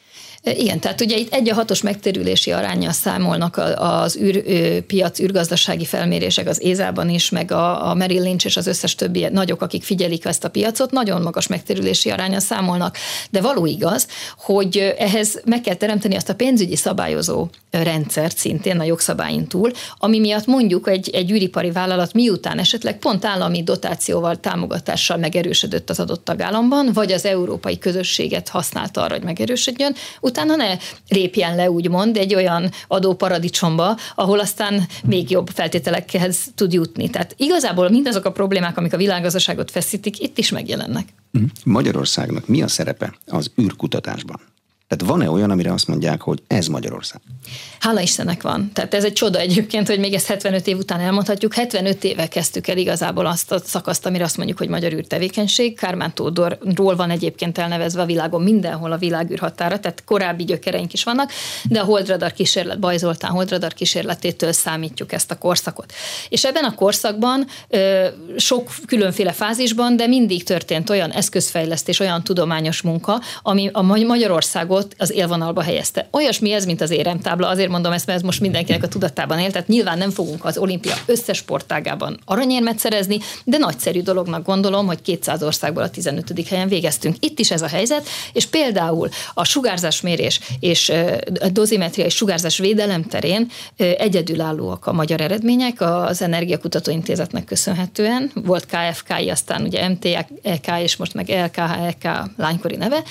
Igen, tehát ugye itt egy a hatos megtérülési aránnyal számolnak az űrpiac, űrgazdasági felmérések az ézában is, meg a, a Merrill Lynch és az összes többi nagyok, akik figyelik ezt a piacot, nagyon magas megtérülési aránnyal számolnak. De való igaz, hogy ehhez meg kell teremteni azt a pénzügyi szabályozó rendszert szintén a jogszabályin túl, ami miatt mondjuk egy, egy űripari vállalat miután esetleg pont állami dotációval, támogatással megerősödött az adott tagállamban, vagy az európai közösséget használta arra, hogy megerősödjön, utána ne lépjen le úgymond egy olyan adóparadicsomba, ahol aztán még jobb feltételekhez tud jutni. Tehát igazából mindazok a problémák, amik a világgazdaságot feszítik, itt is megjelennek. Magyarországnak mi a szerepe az űrkutatásban? Tehát van-e olyan, amire azt mondják, hogy ez Magyarország? Hála Istennek van. Tehát ez egy csoda egyébként, hogy még ezt hetvenöt év után elmondhatjuk. hetvenöt éve kezdtük el igazából azt a szakaszt, amire azt mondjuk, hogy magyar űrtevékenység. Kármán Tódorról van egyébként elnevezve a világon mindenhol a világűr határa, tehát korábbi gyökereink is vannak, de a Holdradar kísérlet, Baj Zoltán Holdradar kísérletétől számítjuk ezt a korszakot. És ebben a korszakban sok különféle fázisban, de mindig történt olyan eszközfejlesztés, olyan tudományos munka, ami a Magyarországot az élvonalba helyezte. Olyasmi ez, mint az éremtábla, azért mondom ezt, mert ez most mindenkinek a tudatában él, tehát nyilván nem fogunk az olimpia összes sportágában aranyérmet szerezni, de nagyszerű dolognak gondolom, hogy kétszáz országból a tizenötödik helyen végeztünk. Itt is ez a helyzet, és például a sugárzásmérés és a dozimetria és sugárzás védelem terén egyedülállóak a magyar eredmények az Energiakutató Intézetnek köszönhetően. Volt ká ef ká i, aztán ugye em té é ká és most meg el ká há é ká lánykori neve.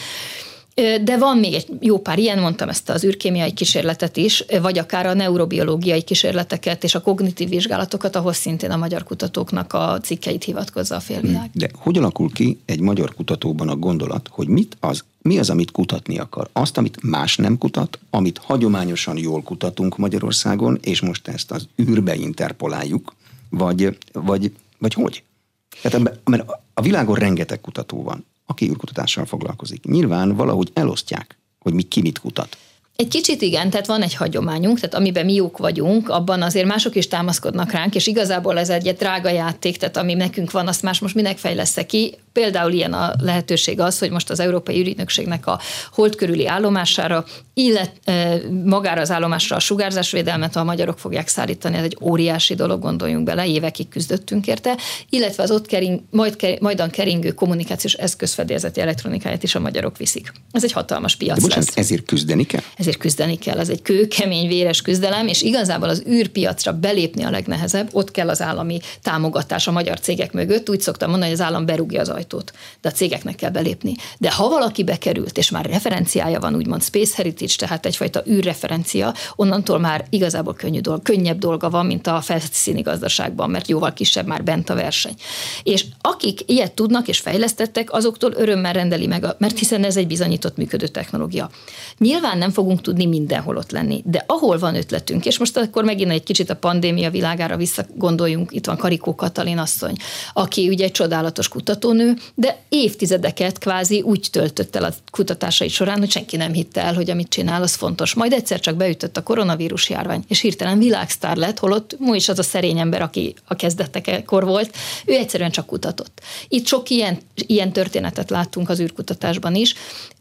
De van még egy jó pár ilyen, mondtam ezt az űrkémiai kísérletet is, vagy akár a neurobiológiai kísérleteket és a kognitív vizsgálatokat, ahol szintén a magyar kutatóknak a cikkeit hivatkozza a félvilág. De hogy alakul ki egy magyar kutatóban a gondolat, hogy mit az, mi az, amit kutatni akar? Azt, amit más nem kutat, amit hagyományosan jól kutatunk Magyarországon, és most ezt az űrbe interpoláljuk, vagy, vagy, vagy hogy? Tehát, mert a világon rengeteg kutató van, aki űrkutatással foglalkozik. Nyilván valahogy elosztják, hogy mi ki mit kutat. Egy kicsit igen, tehát van egy hagyományunk, tehát amiben mi jók vagyunk, abban azért mások is támaszkodnak ránk, és igazából ez egy drága játék, tehát ami nekünk van, azt más most minek fejlesz ki. Például ilyen a lehetőség az, hogy most az Európai űrügynökségnek a hold körüli állomására, illet magára az állomásra a sugárzásvédelmet a magyarok fogják szállítani, ez egy óriási dolog, gondoljunk bele, évekig küzdöttünk érte, illetve az ott kering, majd, majdan keringő kommunikációs eszközfedélzeti elektronikáját is a magyarok viszik. Ez egy hatalmas piac De bocsánat, lesz. Ezért küzdeni kell? Ezért küzdeni kell, ez egy kőkemény, véres küzdelem, és igazából az űrpiacra belépni a legnehezebb, ott kell az állami támogatás a magyar cégek mögött, úgy szoktam mondani, hogy az állam berúgja az ajtót, de a cégeknek kell belépni. De ha valaki bekerült, és már referenciája van, úgymond Space Heritage, tehát egyfajta űrreferencia, onnantól már igazából könnyű dolg, könnyebb dolga van, mint a felszíni gazdaságban, mert jóval kisebb már bent a verseny. És akik ilyet tudnak és fejlesztettek, azoktól örömmel rendeli meg, a, mert hiszen ez egy bizonyított működő technológia. Nyilván nem fogunk tudni mindenhol ott lenni, de ahol van ötletünk, és most akkor megint egy kicsit a pandémia világára visszagondoljunk, itt van Karikó Katalin asszony, aki ugye egy csodálatos kutatónő, de évtizedeket kvázi úgy töltött el a kutatásai során, hogy senki nem hitte el, hogy amit csinál, az fontos. Majd egyszer csak beütött a koronavírus járvány, és hirtelen világsztár lett, holott ma is az a szerény ember, aki a kezdetekor volt, ő egyszerűen csak kutatott. Itt sok ilyen, ilyen történetet láttunk az űrkutatásban is.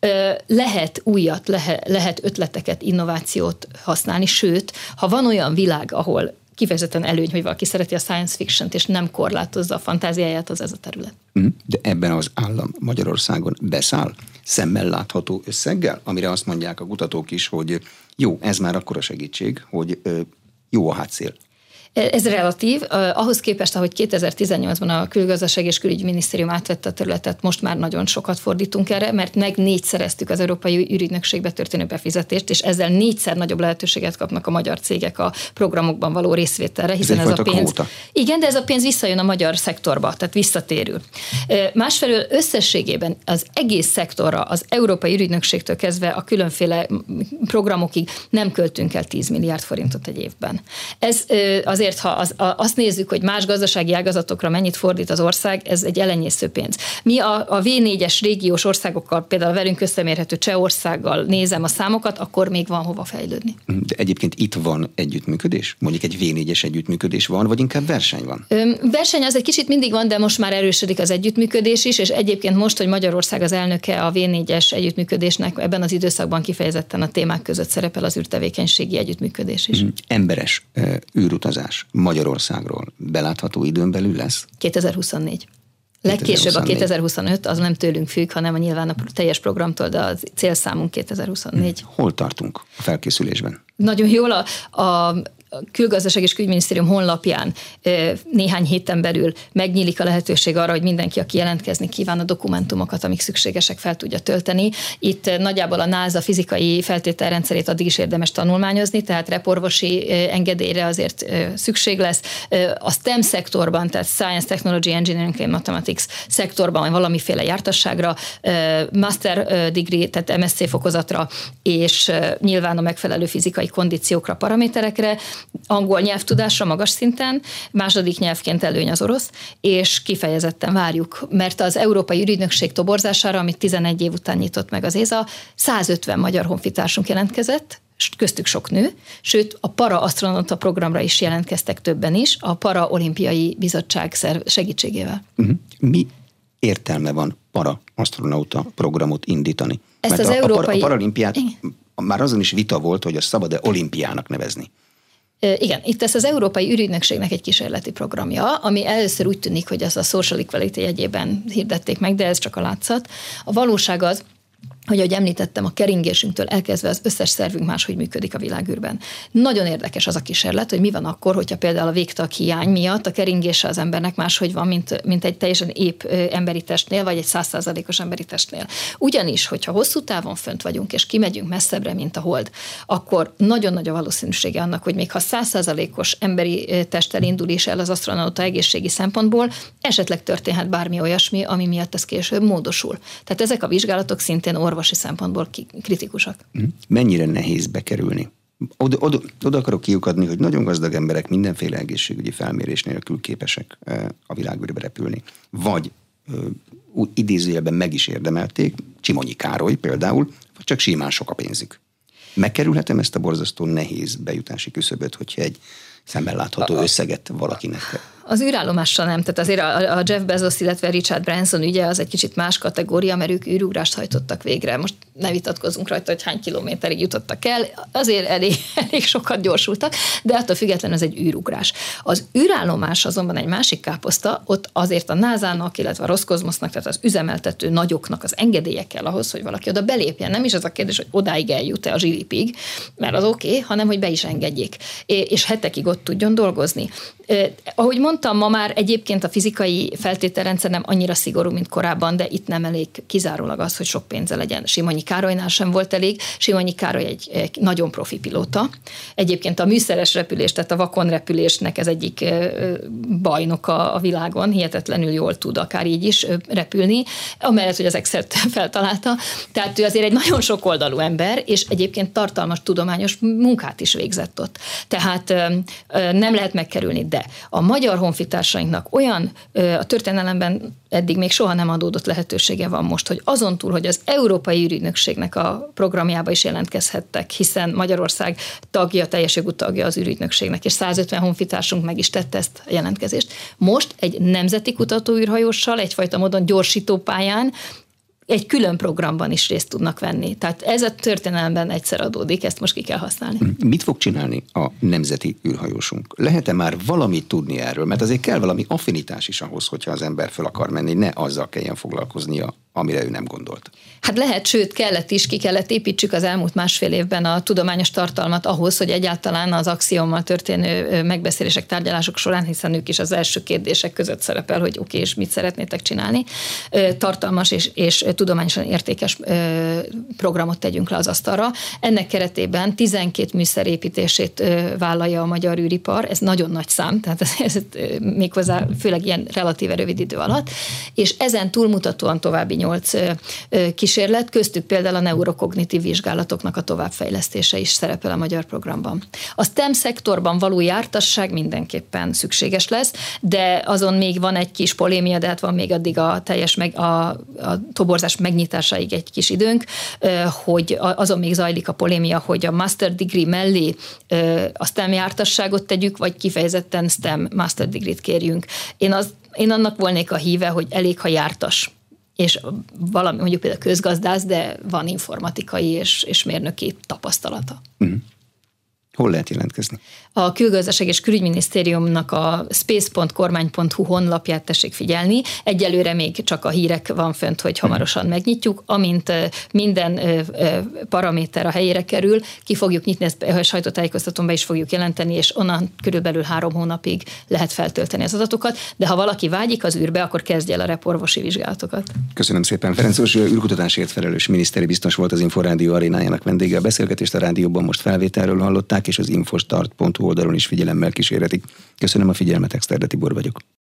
Lehet újat, lehet, lehet ötleteket, innovációt használni, sőt, ha van olyan világ, ahol kifejezetten előny, hogy valaki szereti a science fiction-t, és nem korlátozza a fantáziáját, az ez a terület. De ebben az állam Magyarországon beszáll szemmel látható összeggel, amire azt mondják a kutatók is, hogy jó, ez már akkora segítség, hogy jó a hátszél. Ez relatív. Ahhoz képest, ahogy kétezer-tizennyolcban a Külgazdaság és Külügyminisztérium átvette a területet, most már nagyon sokat fordítunk erre, mert meg négyszereztük az Európai űrügynökségbe történő befizetést, és ezzel négyszer nagyobb lehetőséget kapnak a magyar cégek a programokban való részvételre, hiszen ez, ez a pénz. Kvóta. Igen, de ez a pénz visszajön a magyar szektorba, tehát visszatérül. Másfelől összességében az egész szektorra, az Európai űrügynökségtől kezdve a különféle programokig nem költünk el tíz milliárd forintot egy évben. Ez az azért, ha az, a, azt nézzük, hogy más gazdasági ágazatokra mennyit fordít az ország, ez egy elenyésző pénz. Mi a, a vé négyes régiós országokkal, például velünk összemérhető Csehországgal nézem a számokat, akkor még van hova fejlődni. De egyébként itt van együttműködés? Mondjuk egy vé négyes együttműködés van, vagy inkább verseny van? Ö, verseny az egy kicsit mindig van, de most már erősödik az együttműködés is, és egyébként most, hogy Magyarország az elnöke a vé négyes együttműködésnek, ebben az időszakban kifejezetten a témák között szerepel az űrtevékenységi együttműködés is. Emberes űrutazás Magyarországról belátható időn belül lesz? kétezer-huszonnégy. Legkésőbb a kétezer-huszonöt, az nem tőlünk függ, hanem a nyilván a teljes programtól, de a célszámunk kétezer-huszonnégy. Hol tartunk a felkészülésben? Nagyon jól a, a Külgazdaság és Külügyminisztérium honlapján néhány héten belül megnyílik a lehetőség arra, hogy mindenki, aki jelentkezni kíván, a dokumentumokat, amik szükségesek, fel tudja tölteni. Itt nagyjából a NASA fizikai feltételrendszerét addig is érdemes tanulmányozni, tehát reporvosi engedélyre azért szükség lesz. A STEM szektorban, tehát Science, Technology, Engineering and Mathematics szektorban, vagy valamiféle jártasságra, master degree, tehát em es cé fokozatra, és nyilván a megfelelő fizikai kondíciókra, paraméterekre, angol nyelvtudásra magas szinten, második nyelvként előny az orosz, és kifejezetten várjuk, mert az Európai Ürügynökség toborzására, amit tizenegy év után nyitott meg az é es á, százötven magyar honfitársunk jelentkezett, köztük sok nő, sőt a para-asztronauta programra is jelentkeztek többen is, a Para-olimpiai Bizottság segítségével. Uh-huh. Mi értelme van para-asztronauta programot indítani? Ezt Mert az a, európai... a paralimpiát már azon is vita volt, hogy a szabad-e olimpiának nevezni. Igen, itt ez az Európai Ürügynökségnek egy kísérleti programja, ami először úgy tűnik, hogy ez a Social Equality jegyében hirdették meg, de ez csak a látszat. A valóság az, hogy ahogy említettem, a keringésünktől elkezdve az összes szervünk máshogy működik a világűrben. Nagyon érdekes az a kísérlet, hogy mi van akkor, hogyha például a végtag hiány miatt a keringése az embernek máshogy van, mint, mint egy teljesen épp emberi testnél, vagy egy száz százalékos emberi testnél. Ugyanis, hogyha hosszú távon fönt vagyunk, és kimegyünk messzebbre, mint a hold, akkor nagyon nagy a valószínűsége annak, hogy még ha száz százalékos emberi testtel indul is el az asztronauta egészségi szempontból, esetleg történhet bármi olyasmi, ami miatt ez később módosul. Tehát ezek a vizsgálatok szintén orvosi szempontból kritikusak. Mennyire nehéz bekerülni? Oda, oda, oda akarok kiukadni, hogy nagyon gazdag emberek mindenféle egészségügyi felmérés nélkül képesek a világűrbe repülni. Vagy úgy idézőjelben meg is érdemelték, Csimonyi Károly például, vagy csak simán sok a pénzük. Megkerülhetem ezt a borzasztó nehéz bejutási küszöböt, hogyha egy szemben látható összeget valakinek? Az űrállomással nem, tehát azért a Jeff Bezos, illetve Richard Branson ügye az egy kicsit más kategória, mert ők űrugrást hajtottak végre. Most ne vitatkozzunk rajta, hogy hány kilométerig jutottak el, azért elég, elég sokat gyorsultak, de attól függetlenül ez egy űrugrás. Az űrállomás azonban egy másik káposzta, ott azért a nászának, illetve a Roszkozmosznak, tehát az üzemeltető nagyoknak az engedélye kell ahhoz, hogy valaki oda belépjen. Nem is az a kérdés, hogy odáig eljut-e a zsilipig, mert az oké, okay, hanem hogy be is engedjék, és hetekig ott tudjon dolgozni. Ahogy mondtam, ma már egyébként a fizikai feltételrendszer nem annyira szigorú, mint korábban, de itt nem elég kizárólag az, hogy sok pénze legyen. Simonyi Károlynál sem volt elég. Simonyi Károly egy, egy nagyon profi pilóta. Egyébként a műszeres repülés, tehát a vakonrepülésnek ez egyik bajnoka a világon, hihetetlenül jól tud akár így is repülni, amellett, hogy az Excel-t feltalálta. Tehát ő azért egy nagyon sokoldalú ember, és egyébként tartalmas tudományos munkát is végzett ott. Tehát nem lehet megkerülni, de a magyar honfitársainknak olyan a történelemben eddig még soha nem adódott lehetősége van most, hogy azon túl, hogy az Európai Ürügynökségnek a programjába is jelentkezhettek, hiszen Magyarország tagja, teljes jogú tagja az ürügynökségnek, és százötven honfitársunk meg is tette ezt a jelentkezést. Most egy nemzeti kutatóűrhajóssal, egyfajta módon gyorsító pályán egy külön programban is részt tudnak venni. Tehát ez a történelemben egyszer adódik, ezt most ki kell használni. Mit fog csinálni a nemzeti űrhajósunk? Lehet-e már valamit tudni erről? Mert azért kell valami affinitás is ahhoz, hogyha az ember föl akar menni, ne azzal kelljen foglalkoznia, amire ő nem gondolt. Hát lehet, sőt kellett is, ki kellett építsük az elmúlt másfél évben a tudományos tartalmat ahhoz, hogy egyáltalán az Axiommal történő megbeszélések, tárgyalások során, hiszen ők is az első kérdések között szerepel, hogy oké, okay, és mit szeretnétek csinálni, tartalmas és, és tudományosan értékes programot tegyünk le az asztalra. Ennek keretében tizenkét műszer építését vállalja a magyar űripar, ez nagyon nagy szám, tehát ez, ez méghozzá főleg ilyen relatíve rövid idő alatt, és ezen túlmutatóan további nyolc kísérlet, köztük például a neurokognitív vizsgálatoknak a továbbfejlesztése is szerepel a magyar programban. A STEM szektorban való jártasság mindenképpen szükséges lesz, de azon még van egy kis polémia, de hát van még addig a teljes meg, a, a toborzás megnyitásáig egy kis időnk, hogy azon még zajlik a polémia, hogy a master degree mellé a STEM jártasságot tegyük, vagy kifejezetten STEM master degree-t kérjünk. Én, az, én annak volnék a híve, hogy elég, ha jártas, és valami, mondjuk például közgazdász, de van informatikai és, és mérnöki tapasztalata. Uh-huh. Hol lehet jelentkezni? A Külgazdaság és Külügyminisztériumnak a space pont kormány pont hu honlapját tessék figyelni. Egyelőre még csak a hírek van fönt, hogy hamarosan megnyitjuk. Amint minden paraméter a helyére kerül, ki fogjuk nyitni, ezt a sajtótájékoztatóban is fogjuk jelenteni, és onnan körülbelül három hónapig lehet feltölteni az adatokat. De ha valaki vágyik az űrbe, akkor kezdje el a reporvosi vizsgálatokat. Köszönöm szépen. Ferenc Orsolya űrkutatásért felelős miniszteri biztos volt az Inforádió arénájának vendége. A beszélgetést a rádióban most felvételről hallották, és az infostart pont hu oldalon is figyelemmel kísérhetik. Köszönöm a figyelmet, Exterde Tibor vagyok.